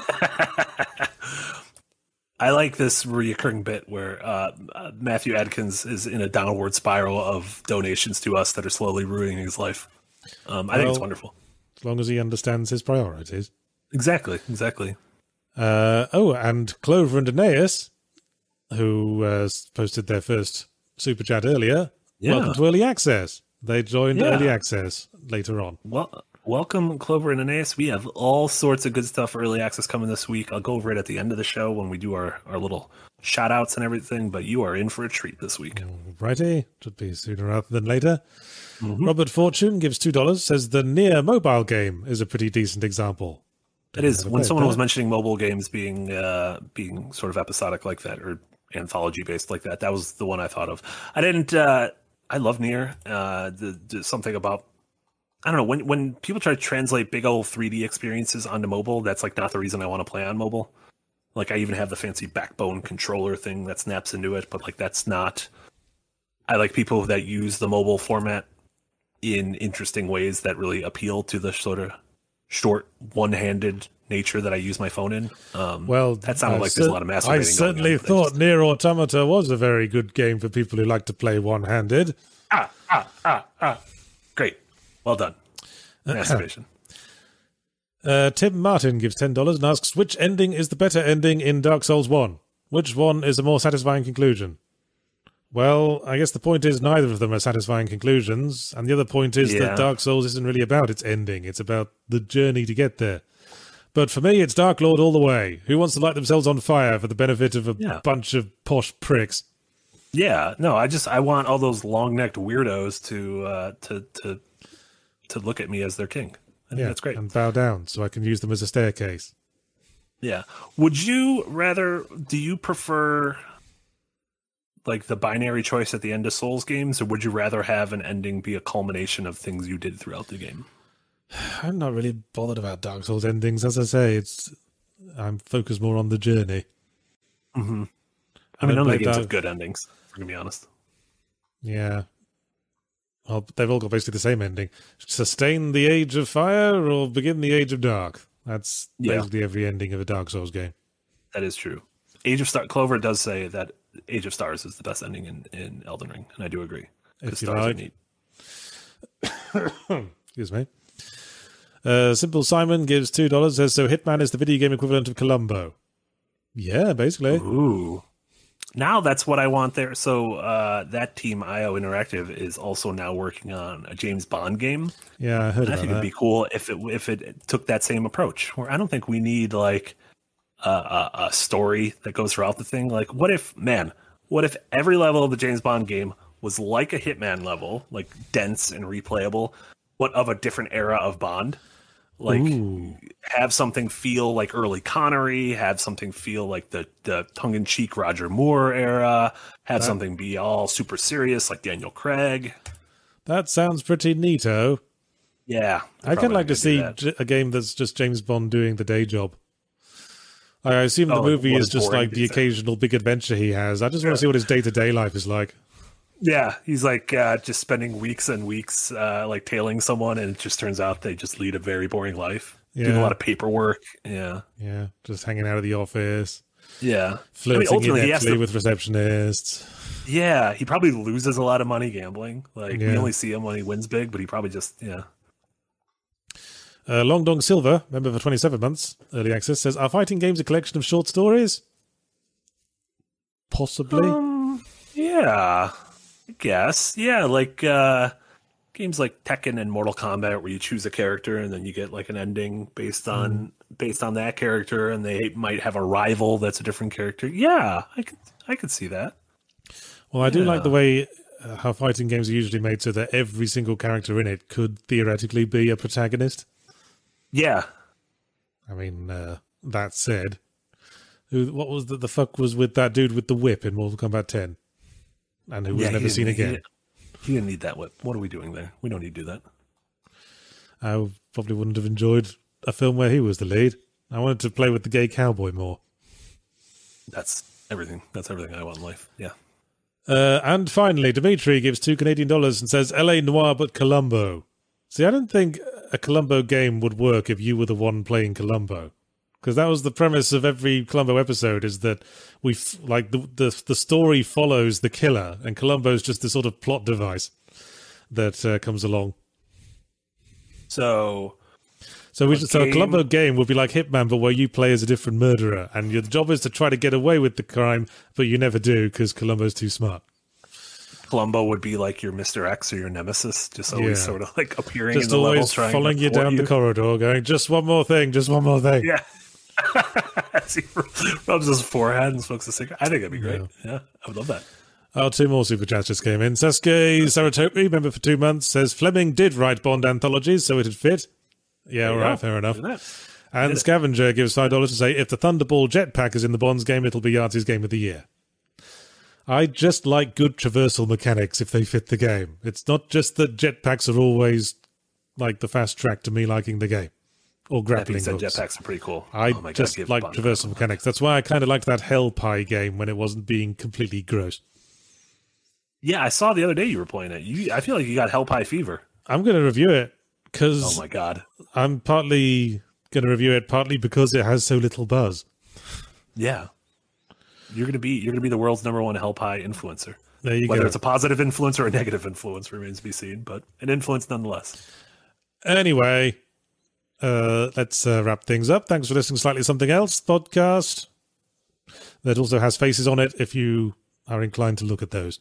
Speaker 4: I like this reoccurring bit where Matthew Adkins is in a downward spiral of donations to us that are slowly ruining his life. I think it's wonderful.
Speaker 3: As long as he understands his priorities.
Speaker 4: Exactly.
Speaker 3: And Clover and Aeneas who posted their first super chat earlier.
Speaker 4: Yeah.
Speaker 3: Welcome to Early Access. They joined
Speaker 4: Yeah.
Speaker 3: Early Access later on.
Speaker 4: Well, welcome, Clover and Aeneas. We have all sorts of good stuff for Early Access coming this week. I'll go over it at the end of the show when we do our little shout-outs and everything, but you are in for a treat this week.
Speaker 3: Righty, should be sooner rather than later. Robert Fortune gives $2, says the Nier mobile game is a pretty decent example.
Speaker 4: It is.
Speaker 3: Never
Speaker 4: When
Speaker 3: played
Speaker 4: someone
Speaker 3: that.
Speaker 4: was mentioning mobile games being sort of episodic like that, or anthology-based like that, that was the one I thought of. I didn't... I love Nier. Something about... I don't know, when people try to translate big old 3D experiences onto mobile, that's like not the reason I want to play on mobile. Like I even have the fancy Backbone controller thing that snaps into it, but like that's not... I like people that use the mobile format in interesting ways that really appeal to the sort of short, one-handed nature that I use my phone in.
Speaker 3: Well,
Speaker 4: that sounded like there's a lot of masturbating
Speaker 3: I
Speaker 4: going
Speaker 3: certainly
Speaker 4: on.
Speaker 3: thought Nier Automata was a very good game for people who like to play one-handed.
Speaker 4: Great. Well done. Masturbation.
Speaker 3: Tim Martin gives $10 and asks, which ending is the better ending in Dark Souls 1? Which one is a more satisfying conclusion? Well, I guess the point is neither of them are satisfying conclusions, and the other point is that Dark Souls isn't really about its ending, it's about the journey to get there. But for me, it's Dark Lord all the way. Who wants to light themselves on fire for the benefit of a bunch of posh pricks?
Speaker 4: Yeah, no, I want all those long-necked weirdos to look at me as their king. I think that's great.
Speaker 3: And bow down so I can use them as a staircase.
Speaker 4: Yeah. Would you rather... Do you prefer... like the binary choice at the end of Souls games, or would you rather have an ending be a culmination of things you did throughout the game?
Speaker 3: I'm not really bothered about Dark Souls endings. As I say, I'm focused more on the journey.
Speaker 4: Mm-hmm. I mean, none of the games
Speaker 3: Dark...
Speaker 4: have good endings, if we're going to be honest.
Speaker 3: Yeah. Well, they've all got basically the same ending. Sustain the Age of Fire or begin the Age of Dark. That's basically every ending of a Dark Souls game.
Speaker 4: That is true. Age of Star Clover does say that Age of Stars is the best ending in Elden Ring, and I do agree.
Speaker 3: If you
Speaker 4: stars
Speaker 3: like.
Speaker 4: are neat.
Speaker 3: Excuse me. Simple Simon gives $2, says, so Hitman is the video game equivalent of Columbo. Yeah, basically.
Speaker 4: Ooh. Now that's what I want there. So that team, IO Interactive, is also now working on a James Bond game.
Speaker 3: Yeah, I heard
Speaker 4: and I
Speaker 3: about
Speaker 4: think
Speaker 3: that.
Speaker 4: it'd be cool if it took that same approach, where I don't think we need like a story that goes throughout the thing. Like, what if every level of the James Bond game was like a Hitman level, like dense and replayable, but of a different era of Bond? Like, have something feel like early Connery, have something feel like the tongue-in-cheek Roger Moore era, have something be all super serious like Daniel Craig.
Speaker 3: That sounds pretty neato.
Speaker 4: Yeah.
Speaker 3: I kind of like to see a game that's just James Bond doing the day job. I assume the movie is just like the occasional big adventure he has. I just want to see what his day-to-day life is like.
Speaker 4: Yeah, he's like just spending weeks and weeks like tailing someone, and it just turns out they just lead a very boring life. Doing a lot of paperwork. Yeah.
Speaker 3: Yeah, just hanging out at the office.
Speaker 4: Yeah.
Speaker 3: Flirting ineptly with receptionists.
Speaker 4: Yeah, he probably loses a lot of money gambling. Like, we only see him when he wins big, but he probably just,
Speaker 3: Long Dong Silver, member for 27 months, early access, says, are fighting games a collection of short stories? Possibly.
Speaker 4: Yeah, I guess. Yeah, like games like Tekken and Mortal Kombat, where you choose a character and then you get like an ending based on that character, and they might have a rival that's a different character. Yeah, I could see that.
Speaker 3: Well, I do like the way how fighting games are usually made so that every single character in it could theoretically be a protagonist.
Speaker 4: Yeah.
Speaker 3: I mean, that said, what was the fuck was with that dude with the whip in Mortal Kombat 10? And who was never seen again?
Speaker 4: He didn't need that whip. What are we doing there? We don't need to do that.
Speaker 3: I probably wouldn't have enjoyed a film where he was the lead. I wanted to play with the gay cowboy more.
Speaker 4: That's everything. That's everything I want in life. Yeah.
Speaker 3: And finally, Dimitri gives $2 Canadian and says, LA Noire but Columbo. See, I don't think a Columbo game would work if you were the one playing Columbo. Because that was the premise of every Columbo episode, is that the story follows the killer, and Columbo's just this sort of plot device that comes along.
Speaker 4: So
Speaker 3: So a Columbo game would be like Hitman, but where you play as a different murderer, and your job is to try to get away with the crime, but you never do because Columbo's too smart.
Speaker 4: Columbo would be like your Mr. X or your nemesis, just always sort of like appearing
Speaker 3: just
Speaker 4: in the level,
Speaker 3: always
Speaker 4: trying
Speaker 3: following you down the corridor, going, just one more thing, just one more thing.
Speaker 4: Yeah. As he rubs his forehead and smokes a cigarette. I think that'd be great. Yeah, I would love that.
Speaker 3: Oh, 2 more super chats just came in. Sasuke Saratopi, member for 2 months, says Fleming did write Bond anthologies, so it'd fit. Yeah, all right, fair enough. And Scavenger gives $5 to say, if the Thunderball jetpack is in the Bonds game, it'll be Yahtzee's game of the year. I just like good traversal mechanics if they fit the game. It's not just that jetpacks are always like the fast track to me liking the game. Or grappling hooks.
Speaker 4: Jetpacks are pretty cool.
Speaker 3: I just like traversal mechanics. That's why I kind of liked that Hell Pie game when it wasn't being completely gross.
Speaker 4: Yeah, I saw the other day you were playing it. I feel like you got Hell Pie fever.
Speaker 3: I'm going to review it because...
Speaker 4: Oh my god.
Speaker 3: I'm partly going to review it partly because it has so little buzz.
Speaker 4: Yeah. You're gonna be the world's #1 Hell Pie influencer.
Speaker 3: There you go.
Speaker 4: Whether it's a positive influence or a negative influence remains to be seen, but an influence nonetheless.
Speaker 3: Anyway, let's wrap things up. Thanks for listening to Slightly Something Else podcast. That also has faces on it if you are inclined to look at those.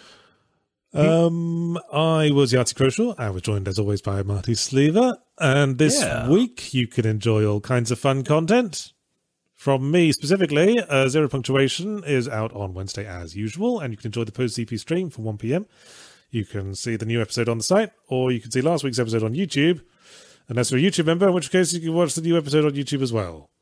Speaker 3: I was Yahtzee Croshaw. I was joined as always by Marty Sleever. And this week you can enjoy all kinds of fun content. From me specifically, Zero Punctuation is out on Wednesday as usual, and you can enjoy the post-CP stream from 1 p.m. You can see the new episode on the site, or you can see last week's episode on YouTube, unless you're a YouTube member, in which case you can watch the new episode on YouTube as well.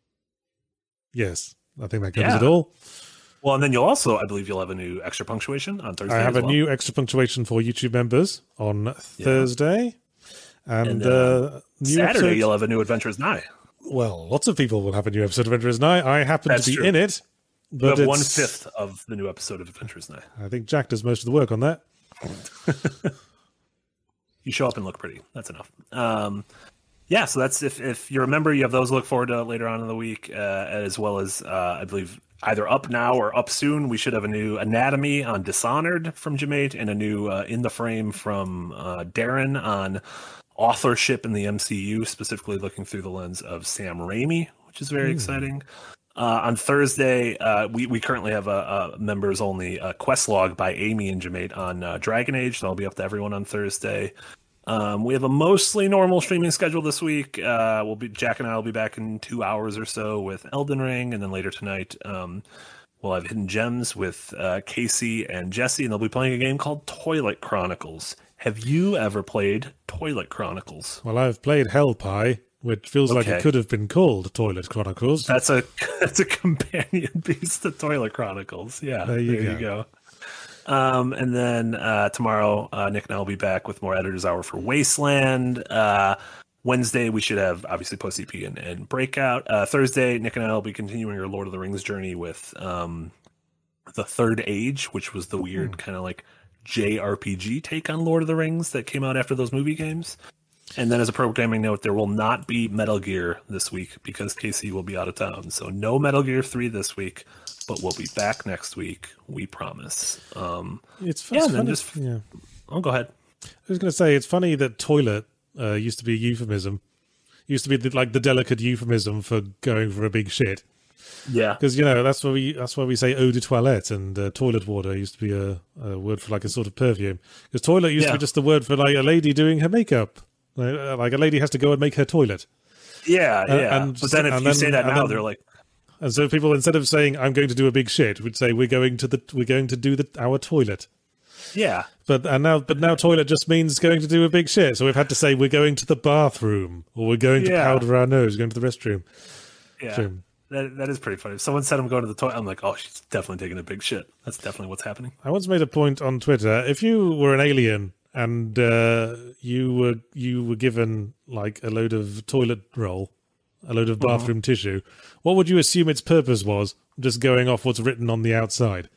Speaker 3: Yes, I think that covers it all.
Speaker 4: Well, and then I believe you'll have a new Extra Punctuation on Thursday.
Speaker 3: I have a new Extra Punctuation for YouTube members on Thursday. And
Speaker 4: Saturday you'll have a new Adventures Nigh.
Speaker 3: Well, lots of people will have a new episode of Adventures Nigh. I happen to be in it. But
Speaker 4: you have 1/5 of the new episode of Adventures Nigh.
Speaker 3: I think Jack does most of the work on that.
Speaker 4: You show up and look pretty. That's enough. So that's if you're a member, you have those to look forward to later on in the week, as well as I believe either up now or up soon. We should have a new Anatomy on Dishonored from Jemate and a new In the Frame from Darren on authorship in the MCU, specifically looking through the lens of Sam Raimi, which is very exciting. On Thursday, we currently have a members only quest log by Amy and Jemate on Dragon Age, so I'll be up to everyone on Thursday. We have a mostly normal streaming schedule this week. Jack and I will be back in 2 hours or so with Elden Ring, and then later tonight we'll have Hidden Gems with Casey and Jesse, and they'll be playing a game called Toilet Chronicles. Have you ever played Toilet Chronicles?
Speaker 3: Well, I've played Hell Pie, which feels like it could have been called Toilet Chronicles.
Speaker 4: That's a companion piece to Toilet Chronicles. Yeah, there you go. And then tomorrow, Nick and I will be back with more Editor's Hour for Wasteland. Wednesday, we should have, obviously, Post-CP and Breakout. Thursday, Nick and I will be continuing our Lord of the Rings journey with The Third Age, which was the weird kind of like JRPG take on Lord of the Rings that came out after those movie games. And then as a programming note, there will not be Metal Gear this week because Casey will be out of town. So no Metal Gear 3 this week, but we'll be back next week. We promise.
Speaker 3: It's funny.
Speaker 4: Oh, go ahead.
Speaker 3: I was going to say, it's funny that toilet used to be a euphemism. Used to be the delicate euphemism for going for a big shit.
Speaker 4: Yeah,
Speaker 3: because that's why we say eau de toilette, and toilet water used to be a word for like a sort of perfume. Because toilet used to be just the word for like a lady doing her makeup, like a lady has to go and make her toilet.
Speaker 4: Yeah. But then if you say that now, they're like,
Speaker 3: and so people, instead of saying I'm going to do a big shit, would say we're going to do our toilet.
Speaker 4: Yeah,
Speaker 3: but now toilet just means going to do a big shit. So we've had to say we're going to the bathroom, or we're going to powder our nose, going to the restroom.
Speaker 4: Yeah. That is pretty funny. If someone said I'm going to the toilet, I'm like, oh, she's definitely taking a big shit. That's definitely what's happening.
Speaker 3: I once made a point on Twitter. If you were an alien and you were given like a load of toilet roll, a load of bathroom tissue, what would you assume its purpose was? Just going off what's written on the outside?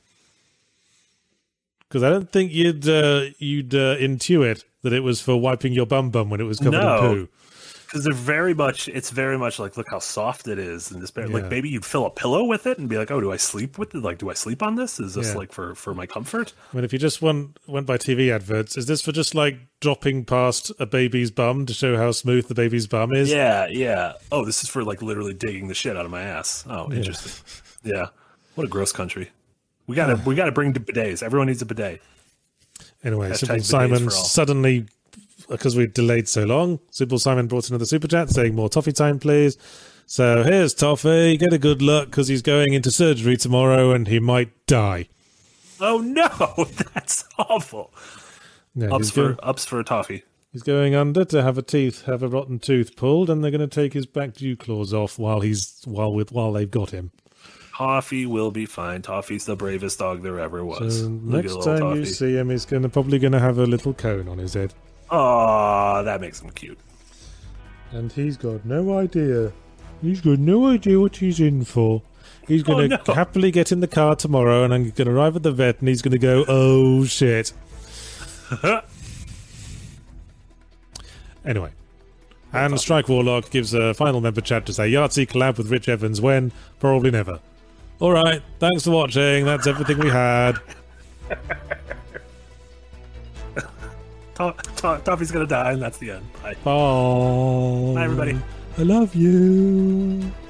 Speaker 3: Because I don't think you'd intuit that it was for wiping your bum when it was covered in poo.
Speaker 4: Because it's very much like, look how soft it is, and this like maybe you'd fill a pillow with it and be like, oh, do I sleep with it? Like, do I sleep on this? Is this like for my comfort?
Speaker 3: I mean, if you just went by TV adverts, is this for just like dropping past a baby's bum to show how smooth the baby's bum is?
Speaker 4: Yeah. Oh, this is for like literally digging the shit out of my ass. Oh, interesting. Yeah. What a gross country. We gotta bring bidets. Everyone needs a bidet.
Speaker 3: Anyway,
Speaker 4: Hashtag
Speaker 3: Simple
Speaker 4: bidets
Speaker 3: Simon
Speaker 4: for all.
Speaker 3: suddenly, because we delayed so long, Simple Simon brought another super chat saying more toffee time, please. So here's Toffee. Get a good luck because he's going into surgery tomorrow and he might die.
Speaker 4: Oh no, that's awful.
Speaker 3: Yeah,
Speaker 4: Ups for a toffee.
Speaker 3: He's going under to have a rotten tooth pulled, and they're going to take his back dew claws off while they've got him.
Speaker 4: Toffee will be fine. Toffee's the bravest dog there ever was.
Speaker 3: So
Speaker 4: Look at
Speaker 3: next
Speaker 4: little
Speaker 3: time you
Speaker 4: Toffee.
Speaker 3: see him, he's probably going to have a little cone on his head.
Speaker 4: Aw, that makes him cute.
Speaker 3: And he's got no idea. He's got no idea what he's in for. He's going to happily get in the car tomorrow, and I'm going to arrive at the vet, and he's going to go, oh, shit. Anyway. And Strike Warlock gives a final member chat to say, Yahtzee collab with Rich Evans when? Probably never. All right. Thanks for watching. That's everything we had.
Speaker 4: Toffee's gonna die, and that's the end. Bye.
Speaker 3: Bye.
Speaker 4: Bye, everybody.
Speaker 3: I love you.